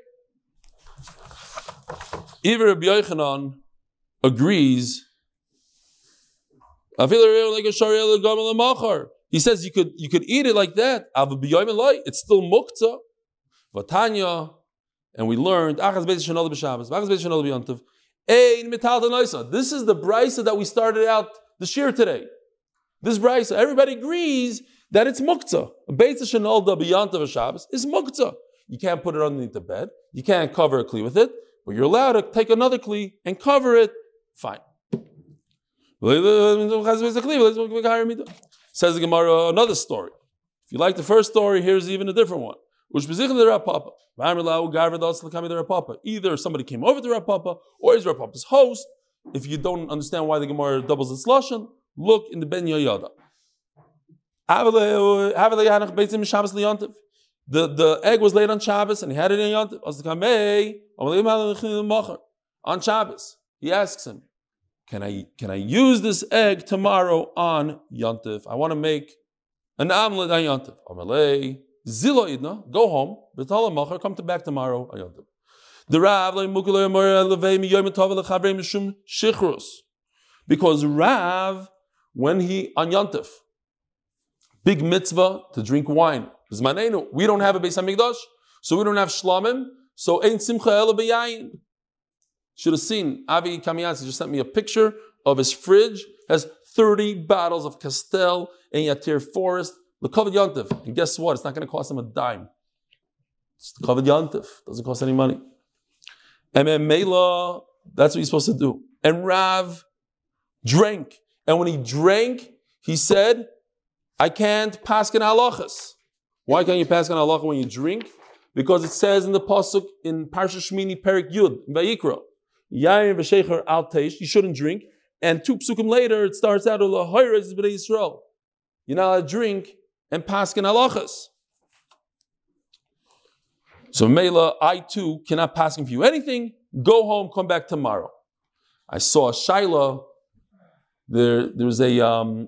Even Rabbi Yochanan agrees. He says you could eat it like that. It's still muktzah. Vatanya, and we learned this is the brisa that we started out the shir today. This brisa, everybody agrees that it's muktzah. Beitza shenolda b'yantav Shabbos is muktzah. You can't put it underneath the bed. You can't cover a kli with it, but you're allowed to take another kli and cover it. Fine. Says the Gemara, another story. If you like the first story, here's even a different one. Either somebody came over to Rav Papa, or is Rav Papa's host. If you don't understand why the Gemara doubles its lashon, look in the Ben Yoyada. The egg was laid on Shabbos, and he had it in Yontif. On Shabbos, he asks him, Can I use this egg tomorrow on Yontif? I want to make an omelet on Yontif. Amalei Zilo Idna, go home. B'tala Machar, come back tomorrow on Yontif. The Rav because Rav, when he on Yontif, big mitzvah to drink wine. We don't have a Beis Hamikdash, so we don't have shlamim. So ain't simcha ela b'yayin. Should have seen, Avi Kamiyansi just sent me a picture of his fridge. Has 30 bottles of Castel and Yatir Forest. The Kavod Yontif. And guess what? It's not going to cost him a dime. It's the Kavod Yontif. Doesn't cost any money. And then Mela, that's what he's supposed to do. And Rav drank. And when he drank, he said, I can't paskin halachas. Why can't you paskin halacha when you drink? Because it says in the pasuk in Parsha Shmini Perik Yud in Vayikra, Yair v'shecher al teish, you shouldn't drink. And 2 psukim later, it starts out with Lahoyres b'nei Yisrael. You're not allowed to drink and paskin halachas. So Mela, I too cannot paskin for you anything. Go home, come back tomorrow. I saw a Shaila. There was a.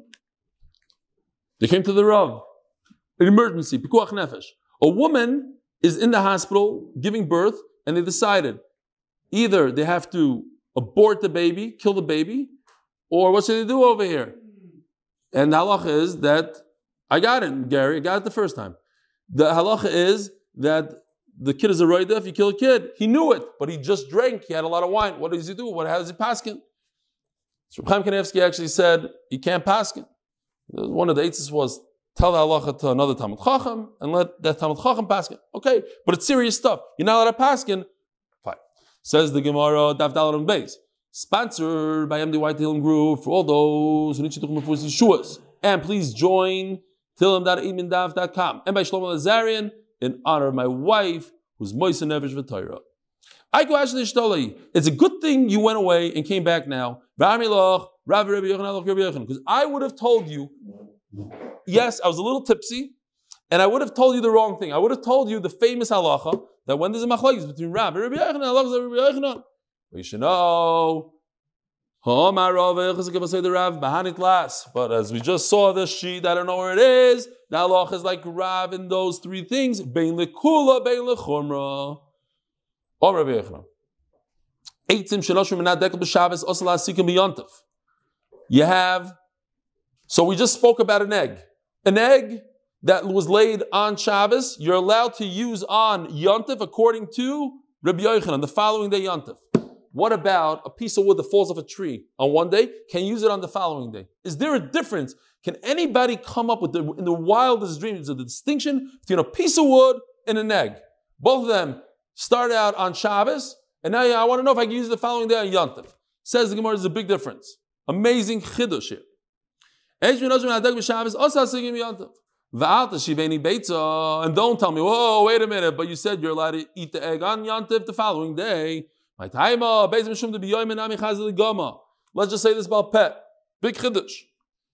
They came to the Rav, an emergency, pikuach nefesh. A woman is in the hospital giving birth, and they decided either they have to abort the baby, kill the baby, or what should they do over here? And the halacha is that, I got it, Gary, I got it the first time. The halacha is that the kid is a roida if you kill a kid. He knew it, but he just drank, he had a lot of wine. What does he do? How does he paskin? So Chaim Kanevsky actually said, you can't paskin. One of the eitzes was, tell the halacha to another Talmud Chacham and let that Talmud Chacham paskin. Okay, but it's serious stuff. You're not allowed to paskin. Fine. Says the Gemara, Daf Daled on Beis. Sponsored by MD White Tehillim Group for all those who need to do Yeshuas. And please join Tehillim.imindav.com. And by Shlomo Lazarian in honor of my wife, who's Moisa Nevesh V'Torah. It's a good thing you went away and came back now. Because I would have told you, yes, I was a little tipsy, and I would have told you the wrong thing. I would have told you the famous halacha that when there's a machlokes between Rav and Rabbi Yochanan, halacha is Rabbi Yochanan. We should know. But as we just saw this sheet, I don't know where it is. The halacha is like Rav in those 3 things. Bein lekula, bein lechumra. Or Rabbi Yochanan. You have, so we just spoke about an egg. An egg that was laid on Shabbos, you're allowed to use on Yontif according to Rabbi Yochanan, the following day Yontif. What about a piece of wood that falls off a tree on one day? Can you use it on the following day? Is there a difference? Can anybody come up with, in the wildest dreams, the distinction between a piece of wood and an egg? Both of them start out on Shabbos, and now I want to know if I can use it the following day on Yontif. Says the Gemara, there's a big difference. Amazing chidush here. And don't tell me, whoa, wait a minute, but you said you're allowed to eat the egg on Yontif the following day. Let's just say this about pet. Big chidush.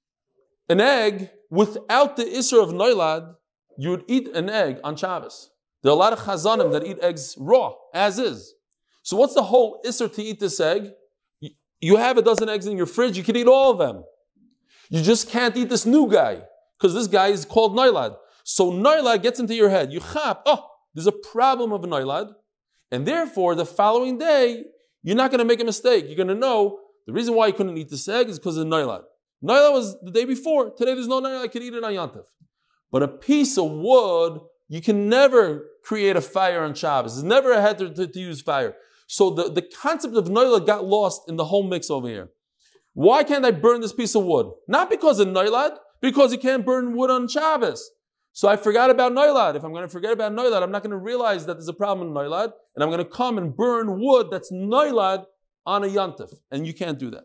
An egg, without the Isser of Noilad, you would eat an egg on Shabbos. There are a lot of chazanim that eat eggs raw, as is. So what's the whole isser to eat this egg? You have a dozen eggs in your fridge, you can eat all of them. You just can't eat this new guy, because this guy is called noilad. So noilad gets into your head. You chap, there's a problem of a noilad, and therefore the following day, you're not going to make a mistake. You're going to know the reason why you couldn't eat this egg is because of noilad. Noilad was the day before. Today there's no noilad, I can eat it on Yantav. But a piece of wood, you can never create a fire on Shabbos. There's never a head to use fire. So the concept of noilad got lost in the whole mix over here. Why can't I burn this piece of wood? Not because of noilad, because you can't burn wood on Shabbos. So I forgot about noilad. If I'm going to forget about noilad, I'm not going to realize that there's a problem in noilad, and I'm going to come and burn wood that's noilad on a yantif, and you can't do that.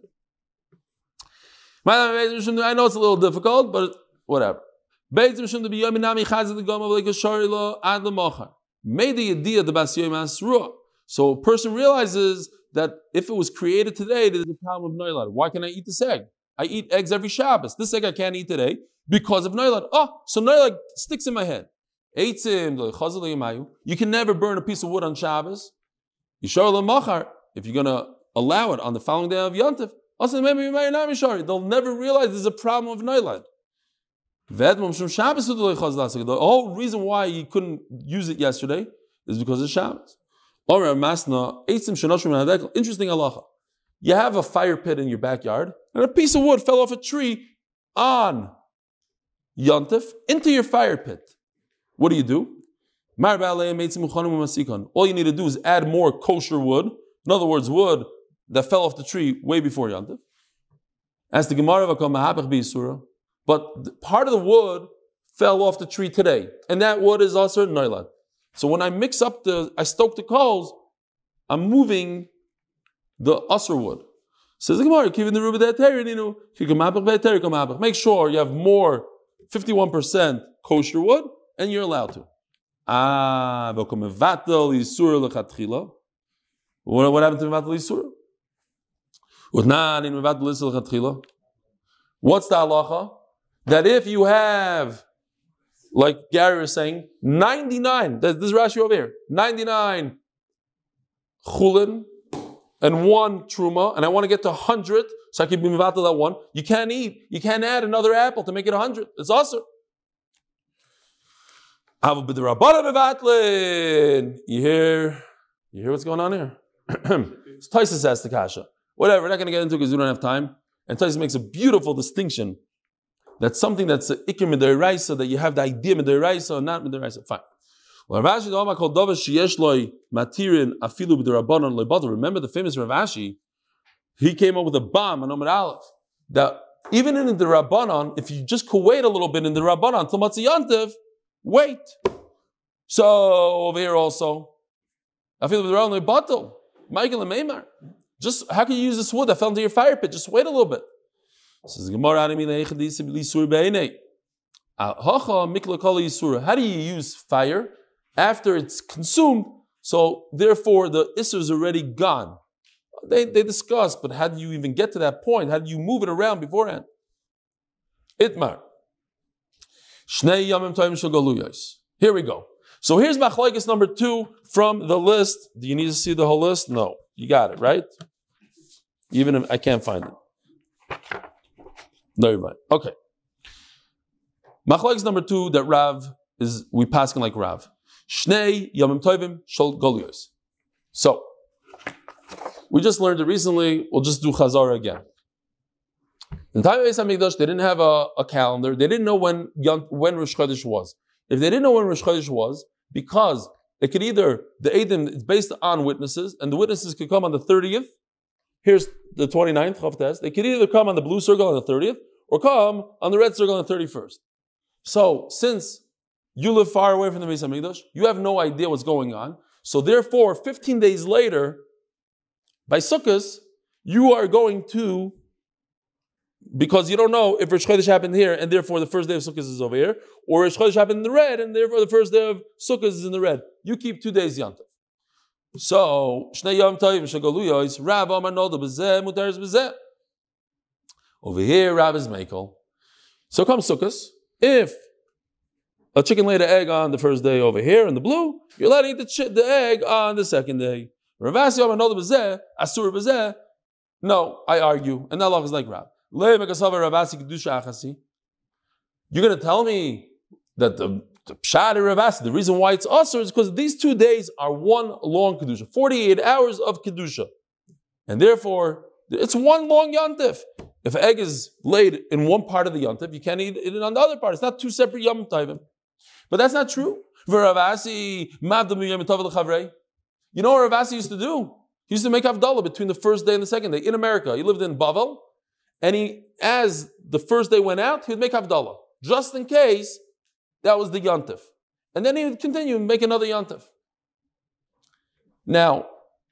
I know it's a little difficult, but whatever. Made the idea the basiyom asruah. So a person realizes that if it was created today, there's a problem with noilad. Why can I eat this egg? I eat eggs every Shabbos. This egg I can't eat today because of noilad. So noilad sticks in my head. You can never burn a piece of wood on Shabbos. If you're going to allow it on the following day of Yontif, they'll never realize there's a problem of noilad. The whole reason why you couldn't use it yesterday is because of Shabbos. Interesting halacha. You have a fire pit in your backyard, and a piece of wood fell off a tree on Yontif into your fire pit. What do? All you need to do is add more kosher wood. In other words, wood that fell off the tree way before Yontif. As the Gemara but part of the wood fell off the tree today, and that wood is also noilad. So when I I stoke the coals, I'm moving the usr wood. Says the Gemara, make sure you have more 51% kosher wood, and you're allowed to. What happened to mevatel isura? What's the halacha? That if you have, like Gary is saying, 99, this is Rashi over here, 99 chulin and 1 truma, and I want to get to 100, so I can be mevatel that one. You can't add another apple to make it 100. It's awesome. You hear what's going on here? Taisus says the kasha. Whatever, we're not going to get into it because we don't have time. And Taisus makes a beautiful distinction. That's something that's an ikir midiraisa, that you have the idea midiraisa or not midiraisa. Fine. Remember the famous Rav Ashi? He came up with a bomb on Omer Aleph that even in the Rabbanon, if you just could wait a little bit in the Rabbanon till Matzah Yantiv, wait. So over here also, Afilu b'derabbanon lebatel, Michael and Meimar. Just how can you use this wood that fell into your fire pit? Just wait a little bit. Says Gemara, how do you use fire after it's consumed? So therefore the issur is already gone. They discuss, but how do you even get to that point? How do you move it around beforehand? Itmar. Here we go. So here's machlokes number 2 from the list. Do you need to see the whole list? No. You got it, right? Even if I can't find it. No, you're right. Okay. Machlokes number 2 that Rav is, we pass like Rav. Shnei Yomim Tovim Shol Goluyos. So, we just learned it recently. We'll just do Chazara again. In the time of Beis HaMikdash, they didn't have a calendar. They didn't know when Rosh Chodesh was. If they didn't know when Rosh Chodesh was, because it could either, the Eidim, it's based on witnesses, and the witnesses could come on the 30th. Here's the 29th, Chavtes. They could either come on the blue circle on the 30th, or come on the red circle on the 31st. So, since you live far away from the Beis HaMikdash, you have no idea what's going on. So therefore, 15 days later, by Sukkot, you are going to, because you don't know if Rosh Chodesh happened here, and therefore the first day of Sukkot is over here, or Rosh Chodesh happened in the red, and therefore the first day of Sukkot is in the red. You keep 2 days Yantav. So, Shnei Yom Tovim Shagoluyos, Rav Amar Noda B'zeh, Muteres B'zeh. Over here, Rav is Mekel. So comes Sukkot. If a chicken laid an egg on the first day over here in the blue, you're allowed to eat the egg on the second day. Ravasi Amar Noda B'zeh, Asur B'zeh. No, I argue, and that law is like Rab. You're going to tell me that the Pshat Ravasi, the reason why it's Asur is because these 2 days are one long Kedusha, 48 hours of Kedusha. And therefore, it's one long Yantif. If an egg is laid in one part of the Yantif, you can't eat it on the other part. It's not two separate Yom Tovim. But that's not true. You know what Ravasi used to do? He used to make Havdalah between the first day and the second day. In America, he lived in Bavel, and as the first day went out, he would make Havdalah, just in case that was the Yantif. And then he would continue and make another Yantif. Now,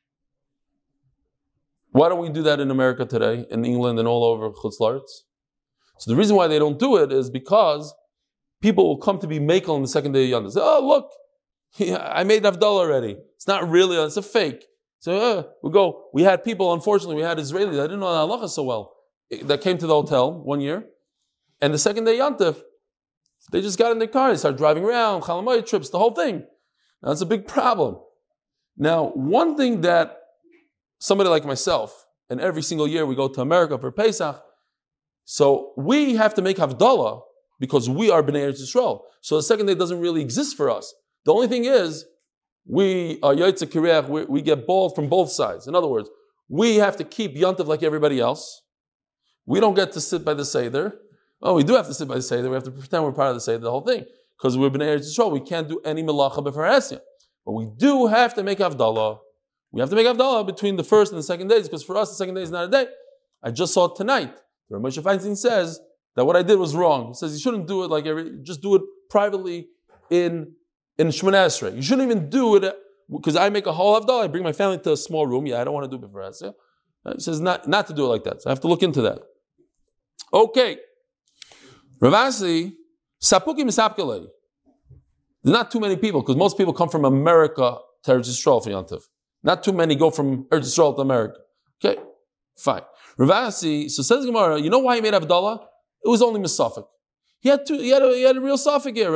why don't we do that in America today, in England and all over Chutz La'aretz? So the reason why they don't do it is because people will come to be Mekel on the second day of Yantif. Say, oh, look, I made Havdalah already. It's not really, it's a fake. So we had people, unfortunately, we had Israelis, I didn't know the halacha so well, that came to the hotel one year, and the second day Yantif, they just got in their car, they started driving around, Chalamoy trips, the whole thing. Now, it's a big problem. Now, one thing that somebody like myself, and every single year we go to America for Pesach, so we have to make Havdalah because we are Bnei Eretz Yisrael. So the second day doesn't really exist for us. The only thing is, we are Yotze Kireach, we get bald from both sides. In other words, we have to keep Yantif like everybody else. We don't get to sit by the Seder. Oh, we do have to sit by the Seder. We have to pretend we're part of the Seder, the whole thing. Because we're Bnei Eretz Yisrael, we can't do any Melacha b'Far Hesya. But we do have to make Havdalah. We have to make Havdalah between the first and the second days, because for us, the second day is not a day. I just saw it tonight. Rav Moshe Feinstein says that what I did was wrong. He says you shouldn't do it just do it privately in Shmoneh Esrei. You shouldn't even do it, because I make a whole Havdalah, I bring my family to a small room. Yeah, I don't want to do it b'Far Hesya. He says not to do it like that. So I have to look into that. Okay. Ravasi, Sapuki Misapkele. There's not too many people, because most people come from America to Eretz Yisrael for Yantiv. Not too many go from Eretz Yisrael to America. Okay, fine. Ravasi, so says Gemara, you know why he made Havdalah? It was only Misafik. He had a real Safik here.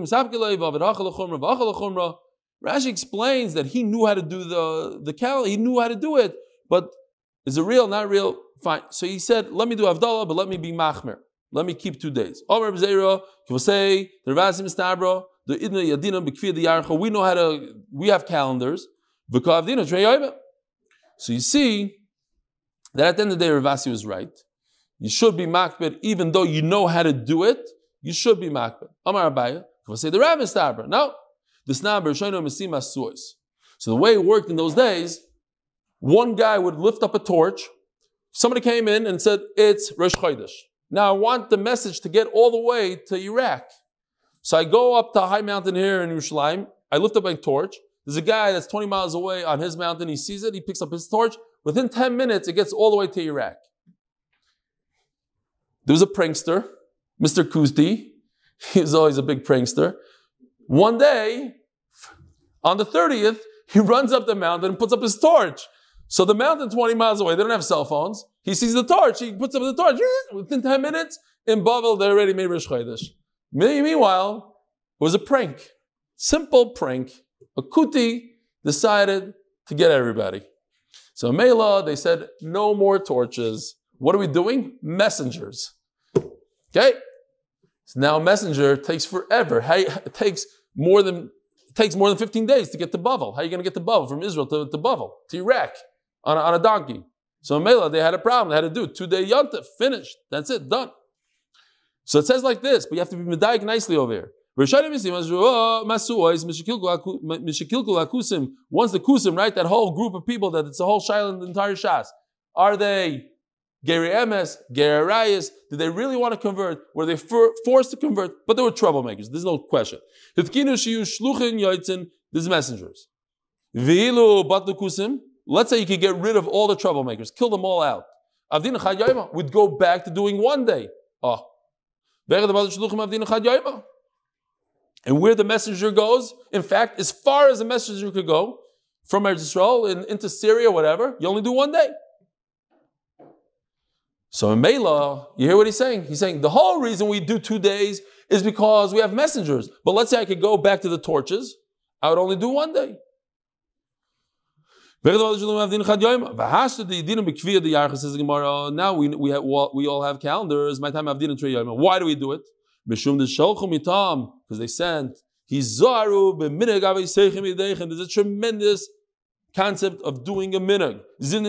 Rashi explains that he knew how to do the calendar, he knew how to do it, but is it real, not real? Fine. So he said, let me do Havdalah, but let me be Machmer. Let me keep 2 days. We know how to, we have calendars. So you see that at the end of the day, Ravasi was right. You should be makbid, even though you know how to do it. You should be makbid. Amar Abaye, say the Rav is stabra. No, the snabber shoyno mesima suos. So the way it worked in those days, one guy would lift up a torch. Somebody came in and said, "It's Rosh Chodesh." Now I want the message to get all the way to Iraq. So I go up to a high mountain here in Yerushalayim. I lift up my torch. There's a guy that's 20 miles away on his mountain. He sees it. He picks up his torch. Within 10 minutes, it gets all the way to Iraq. There was a prankster, Mr. Kusti. He was always a big prankster. One day, on the 30th, he runs up the mountain and puts up his torch. So the mountain 20 miles away, they don't have cell phones. He sees the torch. He puts up the torch. Within 10 minutes, in Bavel, they already made Rosh Chodesh. Meanwhile, it was a prank. Simple prank. A kuti decided to get everybody. So Mela, they said, no more torches. What are we doing? Messengers. Okay? So now a messenger takes forever. It takes more than 15 days to get to Bavel. How are you going to get to Bavel from Israel to Bavel, to Iraq, on a donkey? So in Mela, they had a problem. They had to do it. 2-day Yontif, finished. That's it, done. So it says like this, but you have to be medayik nicely over here. Once the Kusim, right, that whole group of people, that it's a whole Shiloh in the entire Shas, are they Geri Emes, Geri Arayis? Did they really want to convert? Were they forced to convert? But they were troublemakers, there's no question. There's messengers. Let's say you could get rid of all the troublemakers, kill them all out. We'd go back to doing 1 day. And where the messenger goes, in fact, as far as the messenger could go, from Eretz Yisrael into Syria, whatever, you only do 1 day. So in Mela, you hear what he's saying? He's saying the whole reason we do 2 days is because we have messengers. But let's say I could go back to the torches. I would only do one day. Now we all have calendars. My time Avdin and Trey Yom. Why do we do it? Because they sent. There's a tremendous concept of doing a minhag.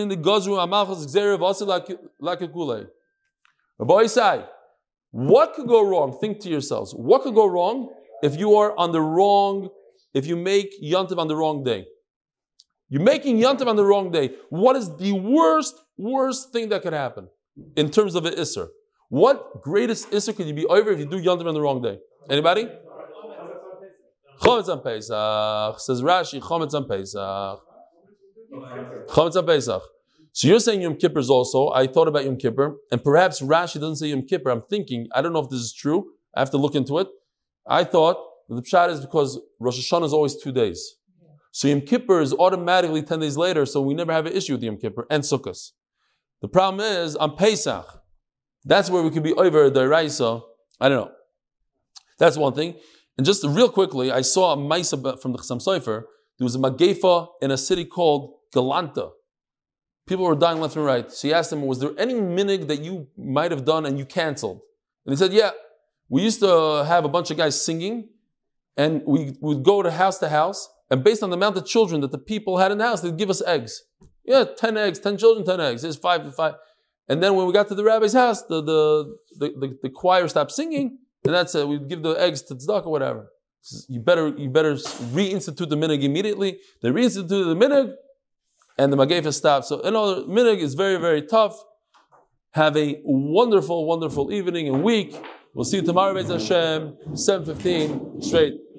Rabbi Isai, what could go wrong? Think to yourselves. What could go wrong if you are on the wrong, if you make Yontiv on the wrong day? You're making Yontiv on the wrong day. What is the worst thing that could happen in terms of an Isser? What greatest Isser could you be over if you do Yontiv on the wrong day? Anybody? Chometz on Pesach. Says Rashi, Chometz on Pesach. Chometz on Pesach. So you're saying Yom Kippur is also. I thought about Yom Kippur, and perhaps Rashi doesn't say Yom Kippur. I'm thinking, I don't know if this is true. I have to look into it. I thought that the pshat is because Rosh Hashanah is always 2 days. So Yom Kippur is automatically 10 days later, so we never have an issue with Yom Kippur and Sukkot. The problem is on Pesach. That's where we could be over the Raisa. I don't know. That's one thing. And just real quickly, I saw a Maisa from the Chassam Sofer. There was a Magefa in a city called Galanta. People were dying left and right. So he asked him, was there any minhag that you might have done and you canceled? And he said, yeah. We used to have a bunch of guys singing, and we would go to house, and based on the amount of children that the people had in the house, they'd give us eggs. Yeah, 10 eggs, 10 children, 10 eggs. There's 5. And then when we got to the rabbi's house, the choir stopped singing, and that's it. We'd give the eggs to tzedakah or whatever. You better reinstitute the minhag immediately. They reinstituted the minhag, and the Magefa stopped. So another minhag is very, very tough. Have a wonderful, wonderful evening and week. We'll see you tomorrow, Be'ez Hashem, 7:15 straight.